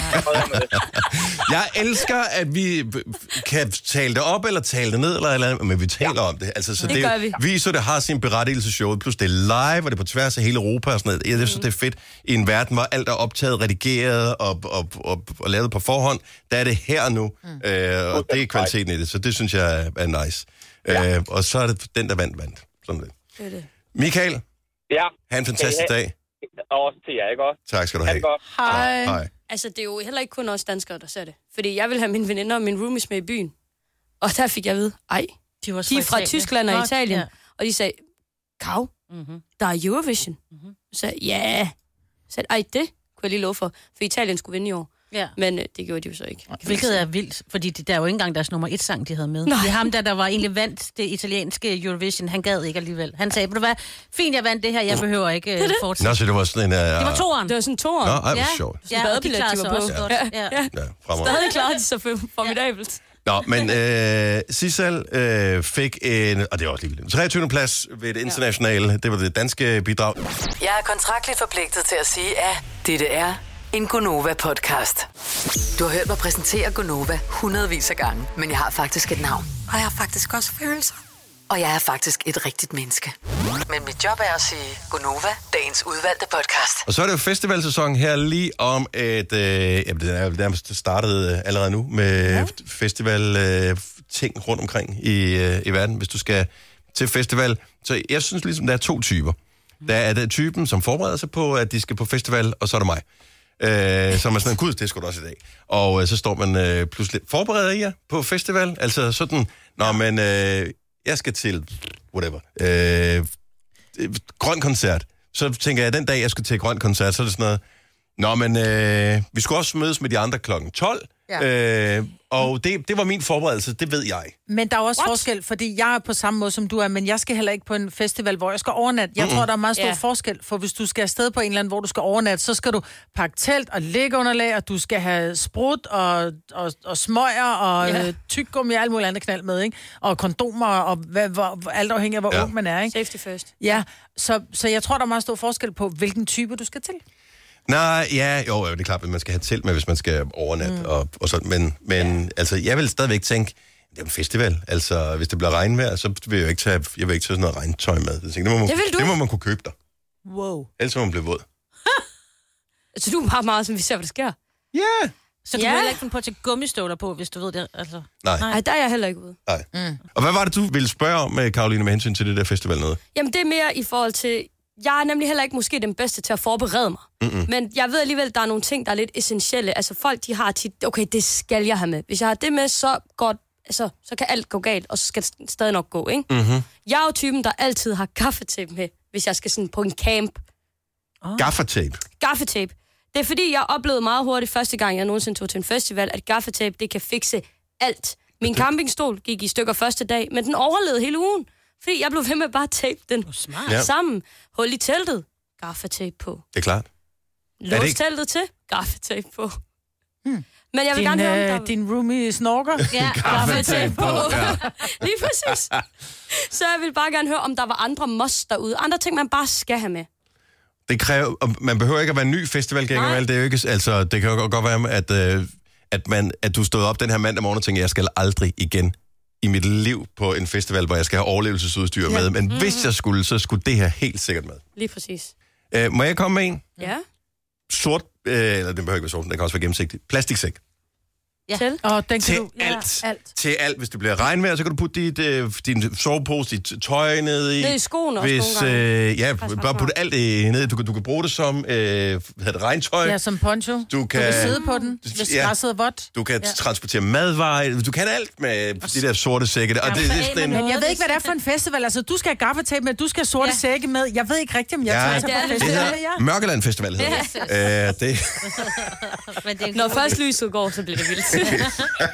B: Jeg elsker, at vi kan tale det op eller tale det ned, eller, eller andet, men vi taler ja. om det. Altså, så
C: Det
B: det,
C: gør vi.
B: viser, det har sin berettigelse showet. Plus det er live, og det er på tværs af hele Europa og sådan noget. Jeg synes, det er fedt. I en verden, hvor alt er optaget, redigeret og, og, og, og lavet på forhånd, der er det her nu. Mm. Øh, og det er kvaliteten i det, så det synes jeg er nice. Ja. Øh, og så er det den, der vandt, vandt. Sådan det.
C: Det er det.
B: Michael,
I: Ja,
B: have en fantastisk
I: Ja, ja.
B: dag.
I: og også til jer, ikke også?
B: Tak skal du
I: Ha'
B: have.
I: det godt.
D: Hej.
B: Hej.
C: Altså, det er jo heller ikke kun os danskere, der ser det. Fordi jeg vil have mine veninder og mine roomies med i byen. Og der fik jeg at vide, ej,
E: De, var
C: de er fra
E: Italien.
C: Tyskland og
E: Godt,
C: Italien.
E: ja.
C: Og de sagde, Kav,
E: Mm-hmm.
C: der er Eurovision. Mm-hmm. Så sagde jeg, ja. Så sagde, ej, det kunne jeg lige love for. For Italien skulle vinde i år.
E: Ja.
C: Men øh, det gjorde de jo så ikke.
E: Hvilket er vildt, fordi det, der er jo ikke engang deres nummer et sang, de havde med. Det er ham, der, der var egentlig vandt det italienske Eurovision. Han gad ikke alligevel. Han sagde, ved du hvad, fint, jeg vandt det her, jeg behøver ikke uh, fortsætte.
B: Nå, så det var sådan en... Uh...
E: Det var toeren.
C: Det var sådan toeren.
B: Nå, ej, hvor
E: Ja.
B: sjovt.
E: Ja, og de klarede sig
C: på.
E: også godt.
C: Ja,
E: Ja.
C: ja.
B: Ja, fremragende.
C: Stadig klarede de så formidabelt.
B: Nå, men øh, Sissel øh, fik en, og det er også ligegyldigt, treogtyvende plads ved det internationale, det var det danske bidrag.
G: Jeg er kontraktligt forpligtet til at sige, at dette er en Gonova-podcast. Du har hørt mig præsentere Gonova hundredvis af gange, men jeg har faktisk et navn. Og jeg har faktisk også følelser. Og jeg er faktisk et rigtigt menneske. Men mit job er at sige Gonova, dagens udvalgte podcast.
B: Og så er det jo festivalsæson her lige om et, øh, jamen det er nærmest startet øh, allerede nu med ja. festival øh, ting rundt omkring i, øh, i verden, hvis du skal til festival. Så jeg synes ligesom, der er to typer. Der er der typen, som forbereder sig på, at de skal på festival, og så er der mig. Øh, som er sådan en gud, det skulle også i dag. Og øh, så står man øh, pludselig, forbereder I jer på festival? Altså sådan, når man, øh, jeg skal til, whatever, øh, grøn koncert. Så tænker jeg, den dag, jeg skal til grøn koncert, så er det sådan noget, nå, men øh, vi skulle også mødes med de andre klokken tolv. Ja. Øh, og det, det var min forberedelse, det ved jeg.
D: Men der er også
C: What?
D: forskel, fordi jeg er på samme måde, som du er, men jeg skal heller ikke på en festival, hvor jeg skal overnatte. Jeg mm-hmm. tror, der er meget stor
C: Yeah.
D: forskel, for hvis du skal afsted på en eller anden, hvor du skal overnatte, så skal du pakke telt og læggeunderlag, og du skal have sprut og, og, og smøger og
C: Ja.
D: yeah. tyggegummi og alt muligt andet knald med, ikke? Og kondomer og hvad, hvor, alt afhængig af, hvor
B: Ja.
D: ung man er, ikke?
C: Safety first.
D: Ja, så, så jeg tror, der er meget stor forskel på, hvilken type du skal til.
B: Nej, ja, jo, det er klart, at man skal have telt med, hvis man skal overnatte, mm. og, og sådan, men, men altså, jeg vil stadigvæk tænke, det er en festival, altså, hvis det bliver regnvejr, så vil jeg jo ikke tage, jeg vil ikke tage sådan noget regntøj med. Jeg tænker, det, må man,
C: Det vil du.
B: det må man kunne købe dig,
D: Wow.
B: ellers må man blive våd.
C: Så du er bare meget, som vi ser, hvad der sker.
B: Ja! Yeah.
E: Så du
C: Ja.
E: vil heller ikke finde på at tage gummistøvler på, hvis du ved det. Altså.
B: Nej.
C: Nej, der er jeg heller ikke ude.
B: Nej. Mm. Og hvad var det, du ville spørge om, Karoline, med hensyn til det der festival noget?
C: Jamen, det er mere i forhold til... Jeg er nemlig heller ikke måske den bedste til at forberede mig. Mm-mm. Men jeg ved alligevel, der er nogle ting, der er lidt essentielle. Altså, folk, de har tit... Okay, det skal jeg have med. Hvis jeg har det med, så, går, altså, så kan alt gå galt, og så skal det stadig nok gå, ikke?
B: Mm-hmm.
C: Jeg er jo typen, der altid har gaffetape med, hvis jeg skal sådan på en camp.
B: Oh. Gaffatape?
C: Gaffetape. Det er fordi, jeg oplevede meget hurtigt første gang, jeg nogensinde tog til en festival, at gaffetape, det kan fikse alt. Min campingstol gik i stykker første dag, men den overlevede hele ugen. Fordi jeg blev ved med bare at tape den
B: Ja.
C: sammen. Hul i teltet, gaffatape på.
B: Det er klart.
C: Lås
B: det ikke-
C: teltet til, gaffatape på. Hmm. Men jeg vil
D: Din,
C: gerne høre, om
D: øh,
C: der...
D: din roomie snorker.
C: Ja, gaffatape på.
B: Ja.
C: Lige præcis. Så jeg vil bare gerne høre, om der var andre must derude. Andre ting, man bare skal have med.
B: Det kræver, og man behøver ikke at være en ny festivalgænger,
C: Nej.
B: vel? Det er jo ikke, altså, det kan jo godt være, at, øh, at, man, at du stod op den her mandag morgen og tænkte, jeg skal aldrig igen i mit liv på en festival, hvor jeg skal have overlevelsesudstyr ja. med. Men mm-hmm. hvis jeg skulle, så skulle det her helt sikkert med.
C: Lige præcis.
B: Øh, må jeg komme med en?
C: Ja.
B: Sort, øh, eller den behøver ikke være sort, den kan også være gennemsigtig. Plastiksæk.
C: Ja. Til?
D: Og den kan
B: Til
D: du...
B: alt.
D: Ja, alt.
B: Til alt. Hvis det bliver regnvejr, så kan du putte dit, øh, din sovepose, dit tøj ned i.
C: Ned i skoene også
B: Hvis,
C: nogle gange.
B: øh, ja, bare putte alt i, ned i. Du, kan- du kan bruge det som øh, hvad hedder det, regntøj.
D: Ja, som poncho.
B: Du
D: Du
B: kan,
D: kan sidde på den, hvis
B: ja.
D: græsset er vådt.
B: Du kan
D: Ja.
B: transportere madvarer. Du kan alt med de der sorte sække. Der. Og det, det er sådan en...
D: Men jeg ved ikke, hvad det er for en festival. Altså, du skal have gaffatape med, du skal have sorte ja. sække med. Jeg ved ikke rigtigt, om jeg
B: Ja,
D: tager
B: det
D: sig
C: er
D: på
C: det.
B: Det
D: festival.
B: hedder
D: Ja.
B: Mørkeland Festival, hedder det. Øh, det.
E: Men det er
C: Når først lyset går, så bliver det vildt.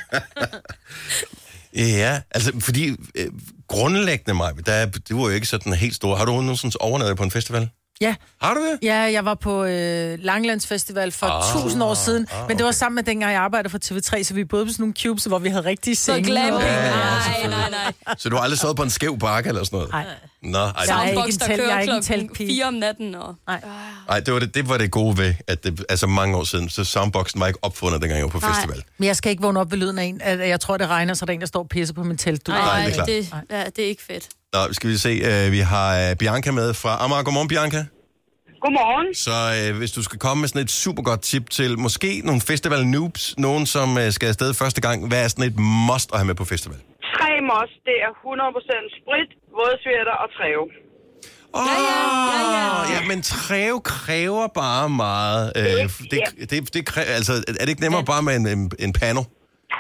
B: Ja, altså fordi øh, grundlæggende mig, der, det var jo ikke sådan helt stor. Har du nogensinde overnattet på en festival?
D: Ja.
B: Har du det?
D: Ja, jeg var på øh, Langlandsfestival for
B: Ah,
D: tusind år siden,
B: ah,
D: men det var sammen med dengang, jeg arbejdede for T V tre, så vi boede på sådan nogle cubes, hvor vi havde rigtige
C: Så
D: senge.
C: glamping.
D: og-
C: Nej, nej, nej.
B: Så du har aldrig stået på en skæv bakke eller sådan noget?
D: Nej.
B: Nå, ej,
D: Jeg er
B: det,
D: ikke
C: Soundbox,
D: en
C: der
D: telt- jeg er
C: kører
D: ikke en
C: klokken
D: teltpige.
C: fire om natten. Og...
D: Nej.
B: ej, det var det, det var det gode ved, at det, altså mange år siden, så soundboxen var ikke opfundet, dengang jeg var på
C: Nej.
B: festival.
D: Men jeg skal ikke vågne op ved lyden af en, at jeg tror, det regner, så der er en, der står og pisser på min telt. Du.
B: Nej,
C: Nej,
B: det er klart.
C: det, ja, det er ikke fedt.
B: Nå, skal vi se, uh, vi har uh, Bianca med fra Amager. Godmorgen, Bianca.
H: Godmorgen.
B: Så øh, hvis du skal komme med sådan et super godt tip til måske nogle festival noobs, nogen som øh, skal afsted første gang, hvad er sådan et must at have med på festival?
H: Tre must, det er hundrede procent sprit, vådsværter og træve.
B: Åh, oh, ja, ja, ja, ja. ja, men træve kræver bare meget. Øh, det, det, det kræver, altså, er det ikke nemmere bare med en, en, en pano?
H: Nej,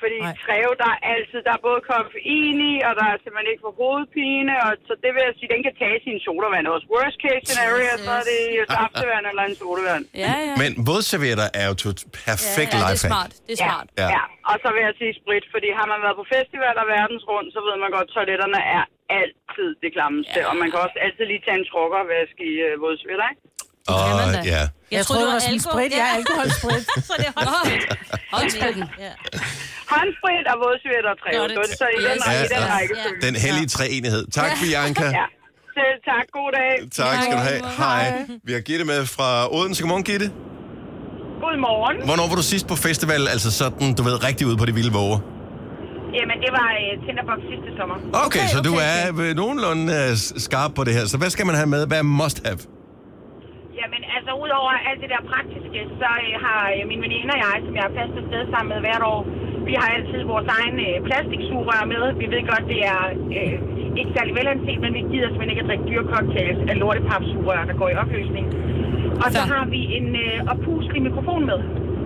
J: fordi
D: Nej.
J: Treo, der er altid, der er både koffein i, og der er simpelthen ikke for hovedpine, og så det vil jeg sige, den kan tage sin sodavand også. Worst case scenario, yes, yes. så er det saftevand eller en sodavand.
C: Ja, ja.
B: Men vådservietter er jo tot perfekt
C: Ja, ja, det er
B: lifehack.
C: smart. Det er smart.
B: Ja.
J: Ja. ja, og så vil jeg sige sprit, fordi har man været på festival og verdens rundt, så ved man godt, at toiletterne er altid det klammeste, ja. Og man kan også altid lige tage en trukker og vaske i øh, vådsvitter, ikke?
B: Og, ja.
D: Jeg, jeg troede, det var sådan sprit. Ja, alkoholsprit.
E: Så det er håndsprit.
C: Håndspritten.
E: Ja.
J: Håndsprit og vådsvitter og Treo. Det er så i den,
B: Ja,
J: i den
B: ja.
J: rækkefølge.
B: Den hellige treenighed. Tak, Bianca.
J: Ja. Selv tak. God dag.
B: Tak skal du have. Hej. Vi har Gitte med fra Odense. Godmorgen, Gitte.
J: Godmorgen.
B: Hvornår var du sidst på festival? Altså sådan, du ved, rigtig ude på de vilde våger?
J: Jamen, det var uh, Tinderbox sidste sommer.
B: Okay, okay, så okay, du er okay. nogenlunde uh, skarp på det her. Så hvad skal man have med? Hvad er must have?
J: Jamen, altså, udover alt det der praktiske, så uh, har uh, min veninde og jeg, som jeg er fast afsted sammen med hvert år, vi har altid vores egen uh, plastiksugerør med. Vi ved godt, det er uh, ikke særlig velanset, men vi gider simpelthen ikke at drikke dyre cocktails af lortepapsugerør, der går i opløsning. Og så har vi en uh, oppuslig mikrofon med.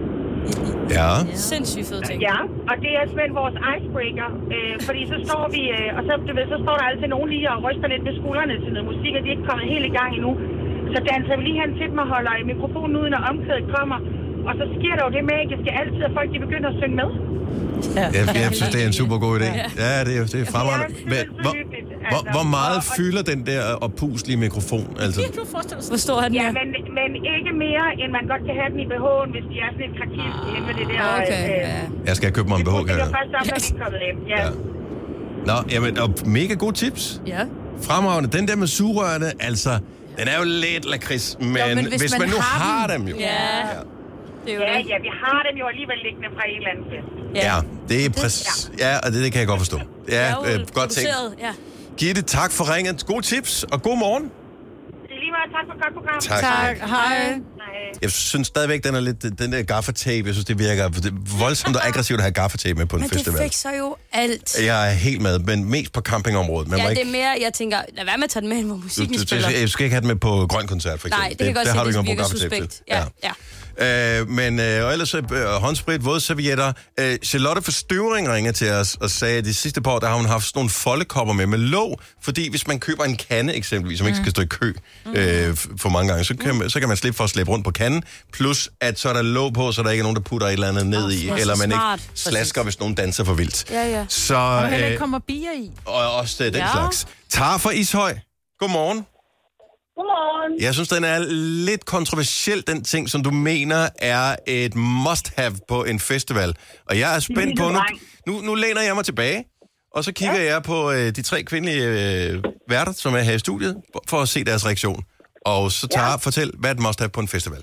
B: Ja.
C: Sindssygt fed ting.
J: Ja, og det er simpelthen vores icebreaker, øh, fordi så står vi, øh, og så, du ved, så står der altid nogen lige og ryster lidt med skuldrene til noget musik, og de er ikke kommet helt i gang endnu. Så danser vi lige hen til dem og holder mikrofonen ud, når omkvædet kommer, og så sker der jo det magiske altid, at folk de begynder at synge med.
B: Ja, jeg synes, det er en super god idé. Ja, det er, det er fremragende. Men hvor, hvor, hvor meget fylder den der oppuslige mikrofon? Altså?
C: Hvor stor er den?
J: Ja, men, men ikke mere, end man godt kan have den i B H'en, hvis de er sådan lidt krakilske ah, med det der.
C: Okay,
J: øh,
C: ja.
B: Jeg skal købe mig en B H, kan jeg.
J: Det er først op, når vi er kommet hjem. Ja.
B: Ja. Nå, jamen, og mega gode tips.
C: Ja.
B: Fremragende. Den der med sugerørene, altså, den er jo lidt lakrids, men,
D: jo, men hvis,
B: hvis
D: man,
B: man nu
D: har,
B: har
D: dem,
B: dem jo.
C: Ja.
B: Ja.
C: Det er jo
J: Ja,
C: det.
J: ja, vi har dem jo alligevel liggende fra en eller anden fest.
B: Ja, det er præcis. Ja, og det, det kan jeg godt forstå. Ja,
C: Det er jo
B: øh, godt tænkt.
C: produceret, ja.
B: Gitte, tak for ringet. Gode tips, og god morgen.
J: Det er lige meget. Tak for et godt program.
B: Tak.
D: Tak, hej.
J: Hej.
B: Jeg synes stadigvæk, den er lidt, den der gaffatape, jeg synes, det virker det er voldsomt og aggressivt at have gaffatape med på en
C: Men
B: festival.
C: det fikser jo alt.
B: Jeg er helt med, men mest på campingområdet. Man
C: Ja,
B: må
C: det
B: ikke,
C: er mere, jeg tænker, lad være med at tage den med, hvor
B: du,
C: musikken
B: du, du,
C: spiller.
B: jeg skal ikke have den med på Grøn Koncert, for eksempel.
C: Nej, det kan jeg godt
B: der
C: se,
B: har du
C: det
B: ikke nogen
C: virker
B: gaffatape til.
C: suspekt. Ja, ja.
B: Øh, men øh, og ellers øh, håndsprit, vådservietter. Øh, Charlotte fra Støvring ringer til os og sagde, at de sidste par år, der har hun haft sådan nogle foldekopper med med låg, fordi hvis man køber en kande eksempelvis, som mm. ikke skal stå i kø øh, for mange gange, så kan, mm. så kan man slippe for at slæbe rundt på kanden, plus at så er der låg på, så der ikke er nogen, der putter et eller andet ned i,
C: oh,
B: eller man
C: smart.
B: ikke slasker, hvis nogen danser for vildt.
C: Ja, ja.
B: Så,
D: Og heller ikke
B: øh,
D: kommer bier i.
B: og også øh, den
C: Ja.
B: slags. Tara fra Ishøj, godmorgen.
J: Godmorgen.
B: Jeg synes, den er lidt kontroversiel, den ting, som du mener er et must-have på en festival. Og jeg er spændt på, nu, nu, nu læner jeg mig tilbage, og så kigger ja. jeg på øh, de tre kvindelige øh, værter, som er her i studiet, for at se deres reaktion. Og så tager ja. fortæl, hvad er et must-have på en festival?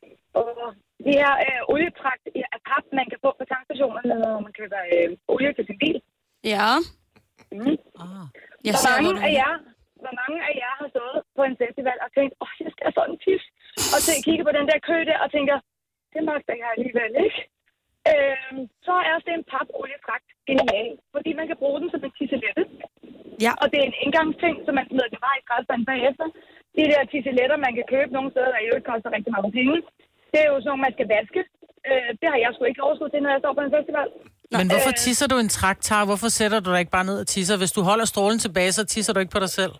H: Det er øh, olietrakt af pap, man kan få på tankstationerne, når man køber øh, olie til sin bil.
C: Ja.
H: Mm.
C: Ah. Jeg
H: Hvor
C: ser,
H: mange
C: hvor du...
H: af jer Hvor mange af jer har stået på en festival og tænkt, åh, jeg skal have sådan en tis, og så kigger på den der kø der og tænker, det magter jeg alligevel ikke. Øhm, så er det en papolietrakt genial, fordi man kan bruge den som en tisselette.
C: Ja.
H: Og det er en indgangsting, som man smider den bare i skraldespanden bagefter. De der tisseletter, man kan købe nogle steder, der i øvrigt koster rigtig mange penge. Det er jo sådan nogle, man skal vaske. Øh, det har jeg sgu ikke overskud til, når jeg står på en festival.
D: Men hvorfor tisser du en traktar? Hvorfor sætter du dig ikke bare ned og tisser? Hvis du holder strålen tilbage, så tisser du ikke på dig selv.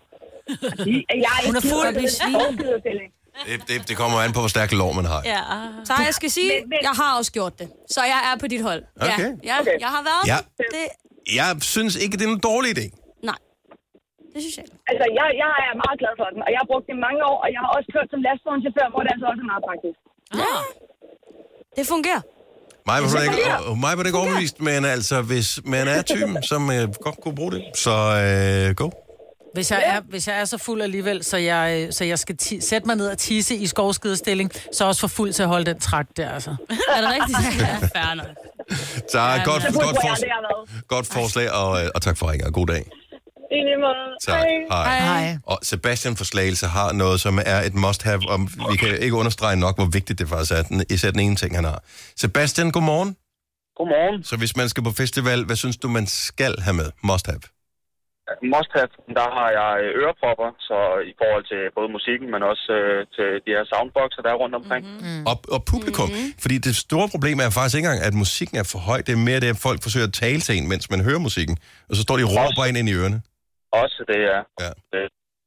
H: Hun
C: er fuld af
B: det, det, det kommer an på, hvor stærke lår man har.
C: Ja. Så jeg skal sige, men, men... jeg har også gjort det. Så jeg er på dit hold.
B: Okay.
C: Ja, ja jeg har været
B: ja.
C: det.
B: Jeg synes ikke, det er en dårlig idé.
C: Nej, det synes jeg ikke.
H: Altså, jeg, jeg er meget glad for den, og jeg har brugt den i mange år, og jeg har også kørt som lastvognschauffør, hvor det altså også er meget praktisk.
C: Ja, det fungerer.
B: Mig var det ikke, mig var det ikke overbevist, men altså, hvis man er typen, som øh, godt kunne bruge det, så øh, go.
D: Hvis jeg, er, hvis jeg er så fuld alligevel, så jeg, så jeg skal ti- sætte mig ned og tisse i skovskidestilling, så også for fuld til at holde den trakt der, altså.
C: Er det rigtigt? Ja, fair nok.
B: Så ja, godt,
H: godt,
B: godt, forslag, godt forslag, og, og tak for ringen, og god dag.
H: I lige måde.
B: Tak. Hej.
D: Hej.
B: Og Sebastian fra Slagelse har noget, som er et must-have, og vi kan ikke understrege nok, hvor vigtigt det faktisk er, den, især den ene ting, han har. Sebastian, godmorgen.
K: Godmorgen.
B: Så hvis man skal på festival, hvad synes du, man skal have med? Must-have.
K: must-have, der har jeg ørepropper, så i forhold til både musikken, men også øh, til de her soundboxer, der er rundt omkring.
B: Mm-hmm. Og, og publikum. Mm-hmm. Fordi det store problem er faktisk ikke engang, at musikken er for høj. Det er mere det, at folk forsøger at tale til en, mens man hører musikken. Og så står de og råber ind, ind i ørerne.
K: Også det, ja. ja. Det.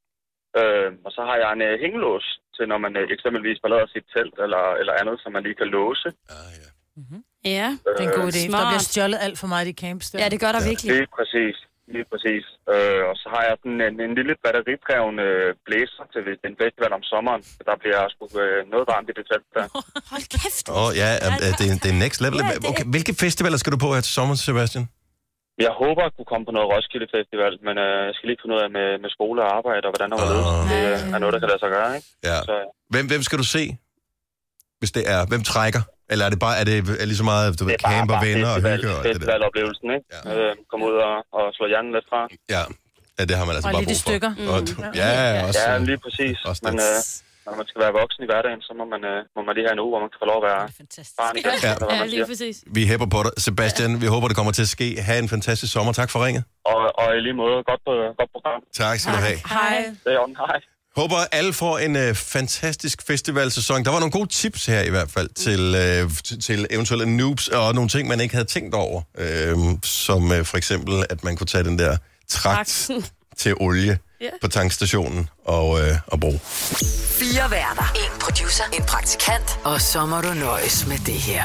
K: Øh, og så har jeg en uh, hængelås til, når man uh, eksempelvis forlader sit telt eller, eller andet, som man lige kan låse.
B: Ah, ja.
C: Mm-hmm. Ja,
D: det er en god idé. Der bliver stjålet alt for meget i camps. Der.
C: Ja, det gør der ja. virkelig.
K: Lige præcis. Lige præcis. Øh, og så har jeg sådan en, en lille batteridreven øh, blæser til en festival om sommeren. Der bliver sgu øh, noget varmt i det telt der.
C: Hold kæft.
B: Åh, oh, ja, er, det, er, det er next level. Ja, det... okay, hvilke festivaler skal du på her til sommer, Sebastian?
K: Jeg håber at kunne komme på noget Roskilde Festival, men øh, jeg skal lige finde ud af med, med skole og arbejde og hvordan der var ledes. Det øh, er noget, der kan lade sig gøre, ikke?
B: Ja. Så, ja. Hvem, hvem skal du se, hvis det er? Hvem trækker? Eller er det bare er det er lige så meget, du ved, camp og venner og hygge? Og
K: festivaloplevelsen, ikke? Ja. Øh, komme ud og, og slå hjernen lidt fra.
B: Ja. Ja, det har man altså
D: og
B: bare brug for.
D: Og lidt i stykker.
B: Mm. Og, ja, ja, også,
K: ja, lige præcis. Også men øh, når man skal være voksen i hverdagen, så må man, øh, må man lige have en uge, hvor man kan få lov at være barn igen.
C: Ja, ja, lige præcis.
B: Vi hæpper på dig. Sebastian, vi håber, det kommer til at ske. Ha' en fantastisk sommer. Tak for ringet.
K: Og, og i lige måde, godt, på, godt program.
B: Tak skal du have.
D: Hej.
K: Det er on, hej.
B: Håber, alle får en øh, fantastisk festivalsæson. Der var nogle gode tips her i hvert fald til, øh, til, til eventuelle noobs og nogle ting, man ikke havde tænkt over. Øh, som øh, for eksempel, at man kunne tage den der trakt til olie yeah. på tankstationen og, øh, og bruge.
G: Fire værter. En producer. En praktikant. Og så må du nøjes med det her.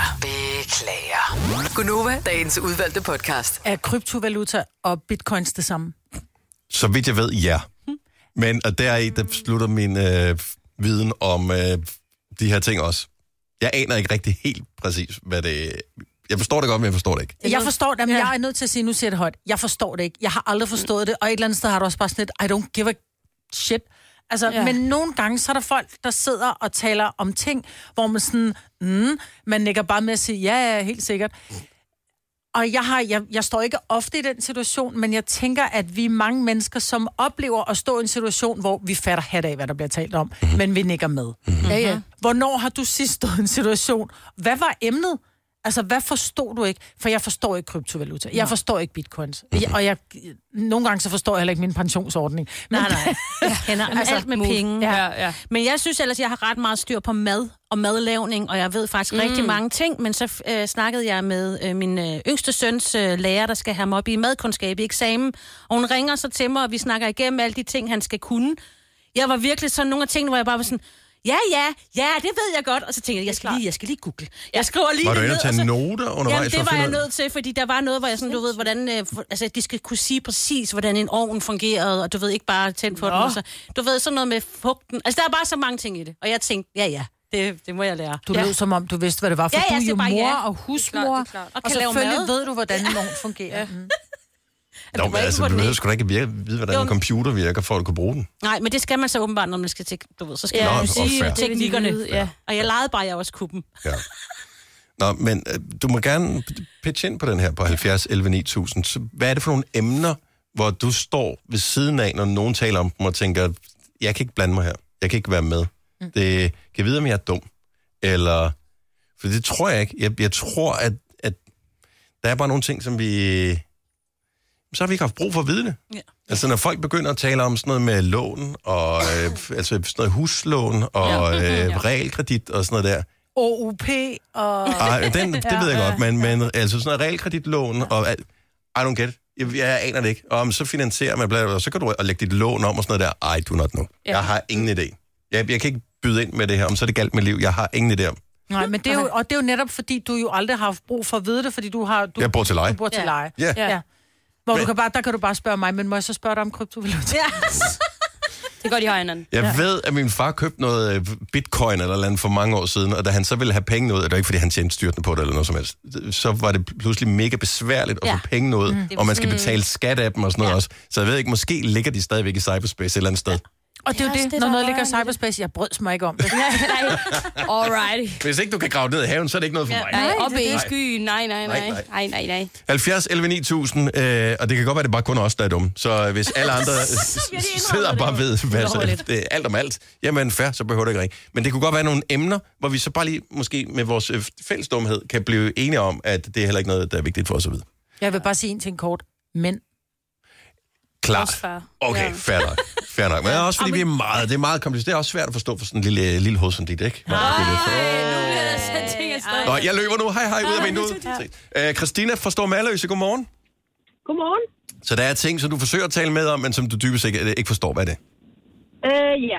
G: Beklager. Gunova, dagens udvalgte podcast.
D: Er kryptovaluta og bitcoins det samme?
B: Så vidt jeg ved, ja. Men og deri, der slutter min øh, viden om øh, de her ting også. Jeg aner ikke rigtig helt præcis, hvad det... Jeg forstår det godt, men jeg forstår det ikke.
D: Jeg forstår det, men jeg er nødt til at sige, nu siger jeg det højt. Jeg forstår det ikke. Jeg har aldrig forstået det, og et eller andet sted har du også bare sådan lidt, I don't give a shit. Altså, ja. Men nogle gange, så er der folk, der sidder og taler om ting, hvor man sådan, mm, man nikker bare med at sige, ja, ja, helt sikkert. Og jeg, har, jeg, jeg står ikke ofte i den situation, men jeg tænker, at vi er mange mennesker, som oplever at stå i en situation, hvor vi fatter hat af, hvad der bliver talt om, mm-hmm. men vi nikker med. Mm-hmm. Ja, ja. Hvornår har du sidst stået i en situation? Hvad var emnet? Altså, hvad forstod du ikke? For jeg forstår ikke kryptovaluta. Jeg forstår ikke bitcoins. Jeg, og jeg, nogle gange så forstår jeg heller ikke min pensionsordning. Men,
E: nej, nej. Jeg kender altså, alt med penge.
D: Ja, ja.
E: Men jeg synes ellers, jeg har ret meget styr på mad og madlavning, og jeg ved faktisk mm. rigtig mange ting. Men så øh, snakkede jeg med øh, min øh, yngste søns øh, lærer, der skal have ham op i madkundskab i eksamen. Og hun ringer så til mig, og vi snakker igennem alle de ting, han skal kunne. Jeg var virkelig sådan nogle af tingene, hvor jeg bare var sådan... Ja, ja, ja, det ved jeg godt. Og så tænkte jeg, jeg skal lige, jeg skal lige google. Jeg skriver lige
B: var du inde
E: og
B: tage noter undervejs?
E: Jamen, det var jeg nødt til, fordi der var noget, hvor jeg sådan, du ved, hvordan, øh, altså, de skal kunne sige præcis, hvordan en ovn fungerede, og du ved, ikke bare tændt på den. Så, du ved, sådan noget med fugten. Altså, der er bare så mange ting i det. Og jeg tænkte, ja, ja, det, det må jeg lære.
D: Du
E: ja.
D: lød som om, du vidste, hvad det var, for
E: ja,
D: du er jo mor
E: ja.
D: og husmor,
E: det er klart, det er klart. Og,
D: og selvfølgelig ved du, hvordan en ovn fungerer. Ja. Mm.
B: Nå, men altså, du behøver sgu da ikke virke, vide, hvordan jo. en computer virker, for at du kan bruge den.
E: Nej, men det skal man så åbenbart, når man skal til, du ved, så skal
B: ja,
E: man sige teknikkerne.
C: Ja.
E: Og jeg legede bare, jeg også kuppen.
B: Ja. Nå, men du må gerne pitche ind på den her på halvfjerds elleve ni tusind. Så hvad er det for nogle emner, hvor du står ved siden af, når nogen taler om dem, og tænker, jeg kan ikke blande mig her. Jeg kan ikke være med. Mm. Det kan vide, om jeg er dum. Eller... For det tror jeg ikke. Jeg, jeg tror, at, at der er bare nogle ting, som vi... Så har vi ikke haft brug for at vide det. Ja. Altså, når folk begynder at tale om sådan noget med lån, og øh, altså sådan noget huslån, og øh, ja. realkredit og sådan noget der.
D: O U P og...
B: Ej, den, det ved jeg godt, men, men altså sådan noget realkreditlån, og I don't get it. Jeg, jeg aner det ikke. Og så finansierer man, og så kan du lægge dit lån om og sådan noget der. I do not know. Ja. Jeg har ingen idé. Jeg, jeg kan ikke byde ind med det her, om så er det galt med liv. Jeg har ingen idé om.
D: Nej, men det er jo, og det er jo netop, fordi du jo aldrig har haft brug for at vide det, fordi du har... Du,
B: jeg bor til leje.
D: Du bor til
B: ja.
D: leje.
B: Ja.
D: ja. Hvor men, du kan bare, der kan du bare spørge mig, men må jeg så spørge dig om kryptovaluta?
C: Ja. Det er godt, de har hinanden.
B: Jeg ja. ved, at min far købte noget bitcoin eller andet for mange år siden, og da han så ville have penge ud, og det var ikke, fordi han tjente styrtende på det eller noget som helst, så var det pludselig mega besværligt at ja. få penge ud, mm. og man skal betale skat af dem og sådan noget ja. også. Så jeg ved ikke, måske ligger de stadigvæk i cyberspace et eller andet sted.
D: Og det er jo det, det når noget ligger i cyberspace, jeg brøds mig ikke om det.
C: Alright.
B: Hvis ikke du kan grave ned i haven, så er det ikke noget for
C: ja,
B: mig.
C: Nej, oppe i skyen. Nej, nej, nej. Nej, nej, nej. nej.
B: halvfjerds elleve ni tusind, øh, og det kan godt være, at det bare kun er os, der er dumme. Så hvis alle andre sidder og bare ved, hvad så, det er alt om alt, jamen fair, så behøver det ikke ringe. Men det kunne godt være nogle emner, hvor vi så bare lige, måske med vores fælles dumhed, kan blive enige om, at det er heller ikke noget, der er vigtigt for os at vide.
D: Jeg vil bare sige en ting kort. Mænd.
B: Klar. Okay, ja. fair nok. Fair nok. Men det er også fordi, vi er meget, det er meget kompliceret. Det er også svært at forstå for sådan en lille, lille hoved som dit, ikke? Nej, nu
C: bliver der sendt ting afsted.
B: Nå, jeg løber nu. Hej, hej, ud af vinduet. Uh, Christina forstår Maløse. Godmorgen.
L: Godmorgen.
B: Så der er ting, som du forsøger at tale med om, men som du dybest ikke, ikke forstår. Hvad er det?
L: Øh, ja.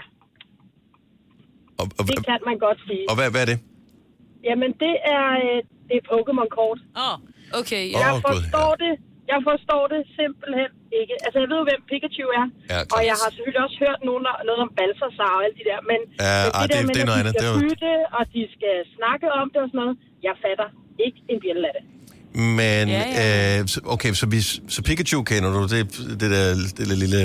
B: Og, og,
L: det kan man godt sige.
B: Og hvad, hvad er det?
L: Jamen, det er, det er Pokémon-kort.
C: Åh, oh, okay.
L: Ja. Jeg forstår God, ja. det. Jeg forstår det simpelthen ikke. Altså, jeg ved jo, hvem Pikachu er. Ja, og jeg har selvfølgelig også hørt nogen, noget om Balthazar og alt det der. Men,
B: ja,
L: men det,
B: ah,
L: der
B: det,
L: med,
B: det er noget
L: at de skal
B: andet.
L: bytte, og de skal snakke om det og sådan noget, jeg fatter ikke en bjælle af det.
B: Men,
L: ja, ja.
B: Øh, okay, så, vi, så Pikachu kender du, det, det der det der lille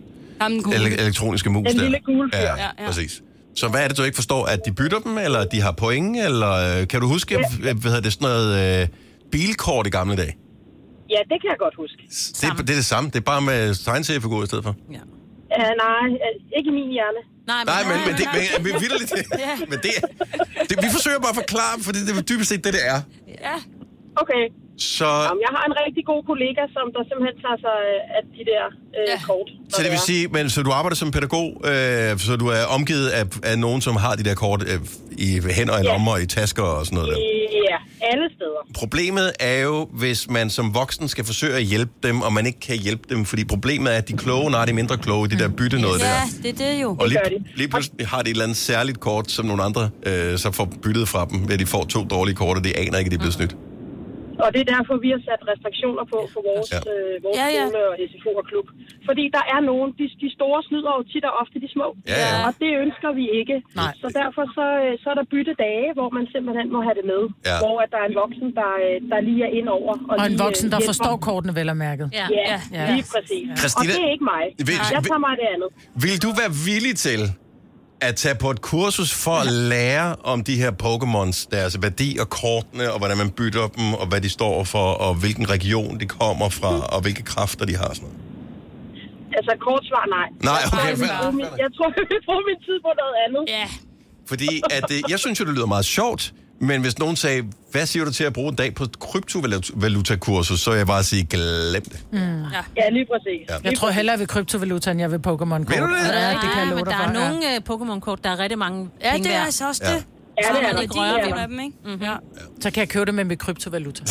B: ele- elektroniske mus der.
L: Den lille gule fyr.
B: Ja, ja, ja, præcis. Så hvad er det, du ikke forstår? At de bytter dem, eller de har point, eller kan du huske, ja. hvad hedder det, sådan noget øh, bilkort i gamle dage?
L: Ja, det kan jeg godt huske.
B: Det, det er det samme. Det er bare med tegneseriefigurer i stedet for.
L: Ja. Uh, nej, ikke i min hjerne.
E: Nej,
B: men, nej, men, men det men, men, vitterligt det. Men det, det, vi forsøger bare at forklare, for det er dybest set det, det er.
L: Ja. Okay.
B: Så...
L: Jamen, jeg har en rigtig god kollega, som der simpelthen tager sig af de der øh, ja. kort.
B: Så det vil sige, men så du arbejder som pædagog, øh, så du er omgivet af, af nogen, som har de der kort øh, i hænder, i lommer, ja. i tasker og sådan noget der?
L: Ja, alle steder.
B: Problemet er jo, hvis man som voksen skal forsøge at hjælpe dem, og man ikke kan hjælpe dem, fordi problemet er, at de kloge, nej, de mindre kloge, de der bytte noget
C: ja,
B: der.
C: Ja, det er det jo.
B: Og lige,
L: det de.
B: lige pludselig har de et eller andet særligt kort, som nogle andre øh, så får byttet fra dem, ved at de får to dårlige kort, og de aner ikke, at de er blevet snydt.
L: Og det er derfor, vi har sat restriktioner på for vores, ja. øh, vores ja, ja. skole og S F O og klub. Fordi der er nogen, de, de store snyder jo tit og ofte de små.
B: Ja, ja.
L: Og det ønsker vi ikke.
D: Nej.
L: Så derfor så, så er der byttedage, hvor man simpelthen må have det med.
B: Ja.
L: Hvor at der er en voksen, der, der lige er ind over. Og,
D: og en
L: lige,
D: voksen, der
L: hjælper.
D: forstår kortene vel og mærket.
L: Ja, ja, ja. lige præcis.
B: Christina,
L: og det er ikke mig.
B: Vil,
L: jeg tager mig det andet.
B: Vil du være villig til at tage på et kursus for at lære om de her Pokémons, deres værdi og kortene, og hvordan man bytter dem, og hvad de står for, og hvilken region de kommer fra, og hvilke kræfter de har sådan noget?
L: Altså, kort svar nej.
B: Nej, okay.
L: Jeg, tror, min, jeg tror, jeg vil bruge min tid på noget andet.
C: Ja.
B: Fordi at, øh, jeg synes jo, det lyder meget sjovt, men hvis nogen sagde, hvad siger du til at bruge en dag på et kryptovalutakursus, så er jeg bare at sige, glem det.
D: Mm.
L: Ja. ja, lige præcis.
B: Ja.
D: Jeg tror hellere ved kryptovaluta, end jeg ved Pokémon-kort.
B: Ved du det?
D: Ja, det kan jeg love
E: men
D: dig
E: der
D: for.
E: er nogle uh, Pokémon-kort, der er rigtig mange
C: Ja,
E: penge
C: det er
E: værd.
C: altså også
B: Ja.
C: det.
L: Ja,
C: Så
L: det er
C: man
L: der.
C: ikke rører
L: Ja.
C: ved dem, ikke? Mm-hmm. Ja.
D: Så kan jeg købe det med mit kryptovaluta.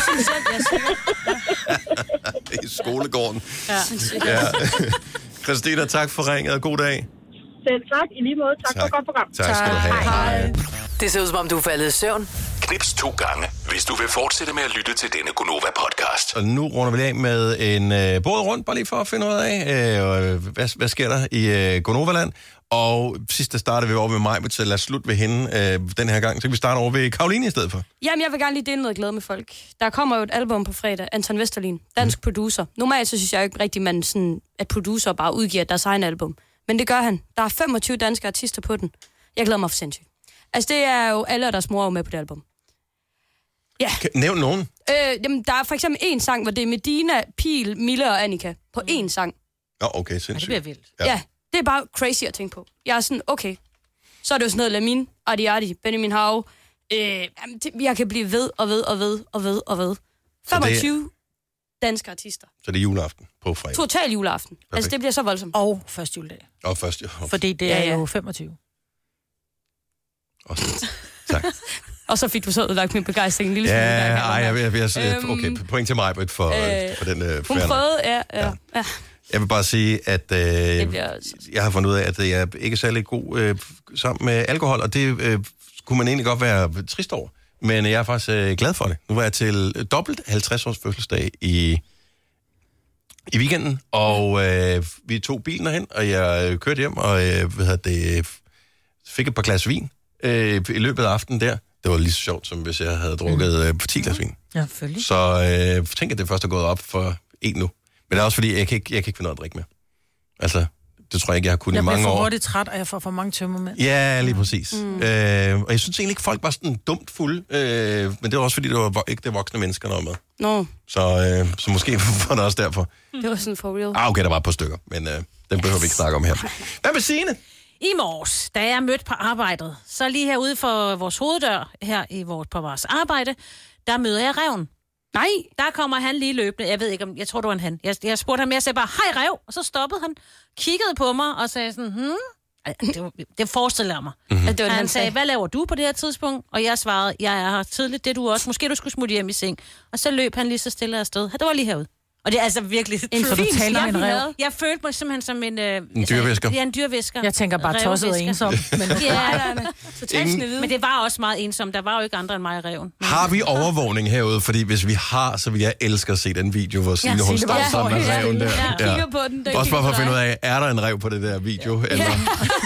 B: I skolegården. Ja. Ja. Christina, tak for ringet, og god dag.
L: Selv tak. I lige måde. Tak, tak. for et godt program.
B: Tak skal du have. Hej.
G: Det ser ud som om, du er faldet i søvn.
F: Knips to gange, hvis du vil fortsætte med at lytte til denne Gonova-podcast.
B: Og nu runder vi af med en øh, båd rundt, bare lige for at finde ud af, øh, hvad, hvad sker der i øh, Gonova-land. Og sidst der startede vi over med mig, så lad os slutte ved hende øh, den her gang. Så kan vi starte over ved Karoline i stedet for.
C: Jamen, jeg vil gerne lige dele noget glæde med folk. Der kommer jo et album på fredag, Anton Vesterlin, dansk mm. producer. Normalt så synes jeg ikke rigtig, man sådan, at producer bare udgiver deres egen album. Men det gør han. Der er femogtyve danske artister på den. Jeg glæder mig for sindssygt. Altså, det er jo alle, deres mor er med på det album. Ja.
B: Nævn nogen.
C: Øh, jamen, der er for eksempel en sang, hvor det er Medina, Pil, Mille og Annika på én mm. sang.
B: Nå, okay, sindssygt.
E: Ja, det bliver vildt.
C: Ja. ja, det er bare crazy at tænke på. Jeg er sådan, okay, så er det jo sådan noget Lamin, Adi Adi, Benjamin Hav. Øh, jamen, det, jeg kan blive ved og ved og ved og ved og ved. femogtyve det... danske artister.
B: Så det er juleaften på fredag.
C: Total juleaften. Perfekt. Altså, det bliver så voldsomt.
D: Og første juledag.
B: Og først, ja.
D: Fordi det er
C: ja, ja.
D: jo femogtyve.
B: Og så, tak.
C: Og så fik du så udlagt min begejstring en lille smule.
B: Ja, ej, jeg vil, jeg vil, øhm, okay, point til mig for, øh, for den øh,
C: hun prøvede, ja, ja, ja.
B: Jeg vil bare sige, at øh, bliver... jeg har fundet ud af, at jeg er ikke særlig god øh, sammen med alkohol, og det øh, kunne man egentlig godt være trist over. Men jeg er faktisk øh, glad for det. Nu var jeg til dobbelt halvtreds års fødselsdag i, i weekenden, og øh, vi tog bilen derhen, og jeg kørte hjem, og øh, hvad hedder det, fik et par glas vin øh, i løbet af aftenen der. Det var lige så sjovt, som hvis jeg havde drukket øh, ti glas vin.
D: Ja, selvfølgelig.
B: Så øh, tænk, at det først er gået op for en nu. Men det er også fordi, jeg kan ikke, jeg kan ikke finde noget at drikke mere. Altså, det tror jeg ikke, jeg har kunnet i mange år.
D: Jeg bliver for hurtigt træt, og jeg får for mange tømmermænd.
B: Ja, lige præcis. Mm. Øh, og jeg synes egentlig ikke, folk var sådan dumt fulde. Øh, men det var også fordi, det var ikke det voksne mennesker, der var med.
C: No.
B: Så, øh, så måske var det også derfor.
C: Det var sådan for real.
B: Ah, okay, der var et par stykker, men øh, den behøver vi ikke snakke om her. Hvad med Signe?
E: I morges, da jeg mødte på arbejdet, så lige herude for vores hoveddør, her i vores, på vores arbejde, der møder jeg ræven.
C: Nej.
E: Der kommer han lige løbende. Jeg ved ikke, om jeg tror, det var en han. Jeg, jeg spurgte ham, jeg sagde bare, hej rev, og så stoppede han, kiggede på mig og sagde sådan, hmm? Det, var, det forestiller jeg mig.
C: Mm-hmm. At det var,
E: han
C: han
E: sagde,
C: sagde,
E: hvad laver du på det her tidspunkt? Og jeg svarede, jeg er her tidligt, det du også. Måske du skulle smutte hjem i seng. Og så løb han lige så stille afsted. Det var lige herude. Og det er altså virkelig en
D: så du taler med en rev.
E: Jeg følte mig simpelthen som en... Øh,
B: en dyrvisker.
E: Ja, en dyrvisker.
D: Jeg tænker bare tosset og ensom. Men...
E: ja, Ingen... men det var også meget ensomt. Der var jo ikke andre end mig og reven. Men...
B: Har vi overvågning herude? Fordi hvis vi har, så vil jeg elske at se den video, hvor Signe, ja, hun står sammen med reven der.
C: Ja, kigger på den.
B: Også bare for at finde ud af, er der en rev på det der video?
C: Ja.
B: Eller...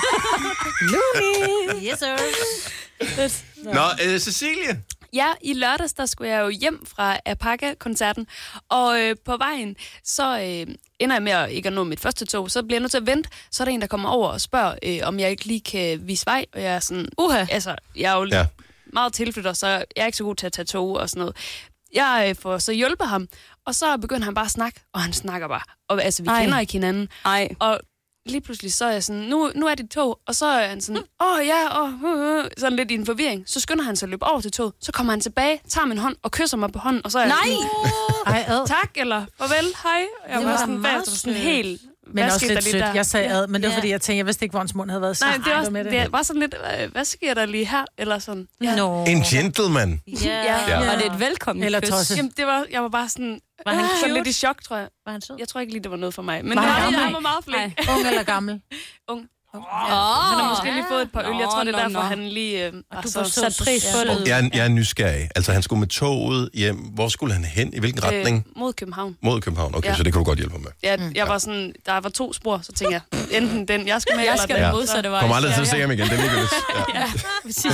E: Looney! Yes, sir.
B: Nå, øh, Cecilie?
M: Ja, i lørdags, der skulle jeg jo hjem fra Apaka-koncerten, og øh, på vejen, så øh, ender jeg med at ikke at nå mit første tog, så bliver jeg nødt til at vente, så er der en, der kommer over og spørger, øh, om jeg ikke lige kan vise vej, og jeg er sådan, uha, altså, jeg er jo ja. meget tilflytter, så jeg er ikke så god til at tage tog og sådan noget. Jeg øh, får så hjulpet ham, og så begynder han bare at snakke, og han snakker bare, og altså, vi Ej. kender ikke hinanden,
C: Ej.
M: og lige pludselig så er jeg sådan, nu, nu er det tog, og så er han sådan, åh oh, ja, åh, oh, uh, uh, sådan lidt i en forvirring. Så skynder han sig at løbe over til toget, så kommer han tilbage, tager min hånd og kysser mig på hånden, og så er jeg
C: Nej!
M: sådan, tak, eller farvel, hej. Jeg var, var sådan, bag, så sådan helt...
D: Men også lidt sødt. Jeg sagde ad, men det var fordi, jeg tænkte, jeg vidste ikke, hvor hans mund havde været. Så
M: nej, det var, med det. det var sådan lidt, hvad sker der lige her? Eller sådan.
B: Ja. No. En gentleman.
C: Ja. Ja. Ja. Var det et velkommen
D: eller kys?
M: Jamen, det var, jeg var bare sådan,
E: var han
M: sådan lidt i chok, tror jeg.
E: Var han sød?
M: Jeg tror ikke lige, det var noget for mig. Men
D: var
M: det
D: han,
M: var, han var meget flink.
D: Ung eller gammel?
M: Ung. Oh, ja. Han har måske lige fået et par øl. Jeg tror, det er derfor, han lige øh,
E: du var sat pris på det.
B: Jeg er, jeg er nysgerrig. Altså, han skulle med toget hjem. Hvor skulle han hen? I hvilken retning?
M: Øh, mod København.
B: Mod København. Okay,
M: ja.
B: så det kan du godt hjælpe mig med.
M: Ja, jeg var sådan, der var to spor, så tænkte jeg, enten den, jeg skal med,
C: jeg
M: eller
C: skal
M: den
C: ja. modsatte vej.
B: Kommer aldrig til at se ham igen, det er ligegyldigt.
C: Ja, ja præcis.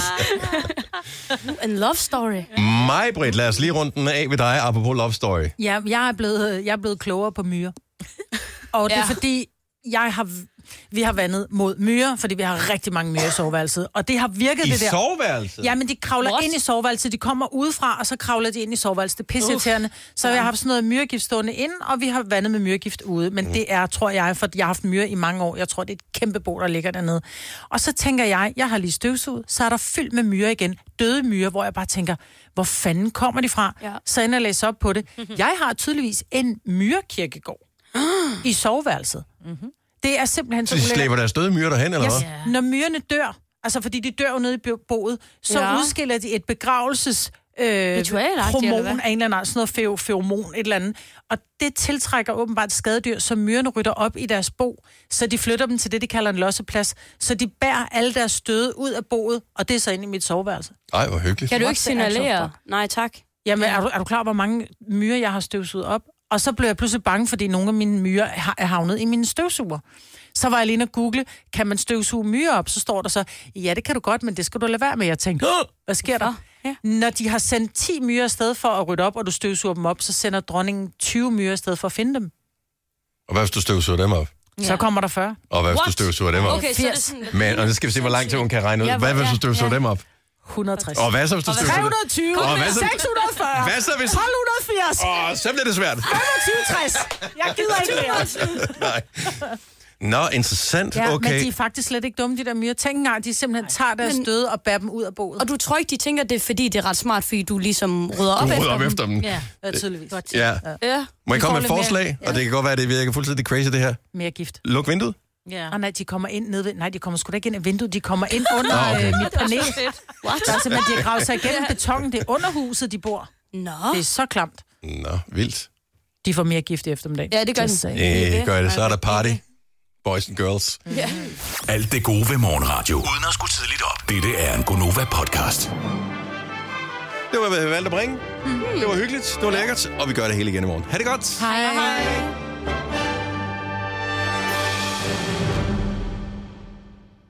C: En love story.
B: Mig, Britt, lad os lige rundt den af ved dig, apropos love story.
D: Ja, jeg er blevet, jeg er blevet klogere på myrer. Og det er ja. fordi, jeg har... Vi har vandet mod myrer, fordi vi har rigtig mange myrer i soveværelset. Og det har virket
B: I
D: det der.
B: I soveværelset?
D: Ja, men de kravler
C: What?
D: ind i soveværelset. De kommer udefra, og så kravler de ind i soveværelset. Det er pisseirriterende. Så jeg har haft sådan noget myregift stående inde, og vi har vandet med myregift ude. Men mm. det er, tror jeg, for jeg har haft myrer i mange år. Jeg tror, det er et kæmpe bo, der ligger dernede. Og så tænker jeg, jeg har lige støvsuget, så er der fyldt med myrer igen. Døde myrer, hvor jeg bare tænker, hvor fanden kommer de fra? Ja. Så ender jeg læse op på det. Mm-hmm. Jeg har tydeligvis en myrekirkegård i soveværelset. Mm-hmm. Det er simpelthen så...
B: Så de slæber deres døde myrer derhen, eller
D: yes.
B: hvad?
D: Yeah. Når myrerne dør, altså fordi de dør jo nede i boet, så ja. udskiller de et begravelses... Øh, hormon af en eller anden, sådan noget feromon, et eller andet. Og det tiltrækker åbenbart skadedyr, så myrerne rytter op i deres bo, så de flytter dem til det, de kalder en losseplads. Så de bærer alle deres døde ud af boet, og det er så ind i mit soveværelse.
B: Ej, hvor hyggeligt.
C: Kan du ikke signalere? Nej, tak.
D: Jamen, er du, er du klar, hvor mange myrer, jeg har støvsuget op? Og så blev jeg pludselig bange, fordi nogle af mine myrer er havnet i mine støvsuger. Så var jeg lige at google, kan man støvsuge myrer op? Så står der så, ja, det kan du godt, men det skal du lade være med. Jeg tænkte, hvad sker der? Ja. Når de har sendt ti myrer afsted for at rydde op, og du støvsuger dem op, så sender dronningen tyve myrer afsted for at finde dem.
B: Og hvad hvis du støvsuger dem op?
D: Ja. Så kommer der fyrre.
B: Og hvad hvis What? du støvsuger dem op?
C: Okay, så det sådan...
B: Men, og det skal vi se, hvor lang tid hun kan regne ud.
C: Ja,
B: hvad hvis du støvsuger
C: ja.
B: dem op?
D: et hundrede og tres.
B: Og hvad så, hvis du støvsuger
D: tre hundrede og tyve.
B: Og hvad så?
D: seks hundrede og fyrre.
B: Hvad så, hvis...
D: tolv firs.
B: Åh, så bliver det svært.
D: femogtyve tres. Jeg gider ikke mere.
B: Nej. Nå, interessant.
D: Ja,
B: okay.
D: men de er faktisk slet ikke dumme, de der myrer. Tænk engang, de simpelthen tager deres men... døde og bærer dem ud af boet.
C: Og du tror ikke, de tænker, det er fordi, det er ret smart, fordi du ligesom rydder op,
B: du rydder
C: efter,
B: op
C: dem.
B: efter dem.
D: Ja, ja tydeligvis.
B: Ja.
C: ja.
B: Må jeg komme med et forslag? Ja. Og det kan godt være, at det virker fuldstændig crazy, det her.
D: Mere gift.
B: Luk vinduet.
D: Ja. Og nej, de kommer ind ned ved... Nej, de kommer sgu da ikke ind i vinduet. De kommer ind under oh, okay. øh, mit panel.
C: What?
D: Der er simpelthen, de har gravet sig igennem betongen. Det er under huset, de bor.
C: Nå.
D: Det er så klamt.
B: Nå, vildt.
D: De får mere gift i eftermiddag.
C: Ja, det gør de.
B: Ja, gør det. Så er der party. Boys and girls.
C: Ja.
F: Alt det gode ved morgenradio. Uden at skulle tidligt op. Dette er en Gonova-podcast.
B: Det var, hvad jeg valgte at bringe. Mm-hmm. Det var hyggeligt. Det var lækkert. Og vi gør det hele igen i morgen. Ha' det godt.
D: Hej. Hej.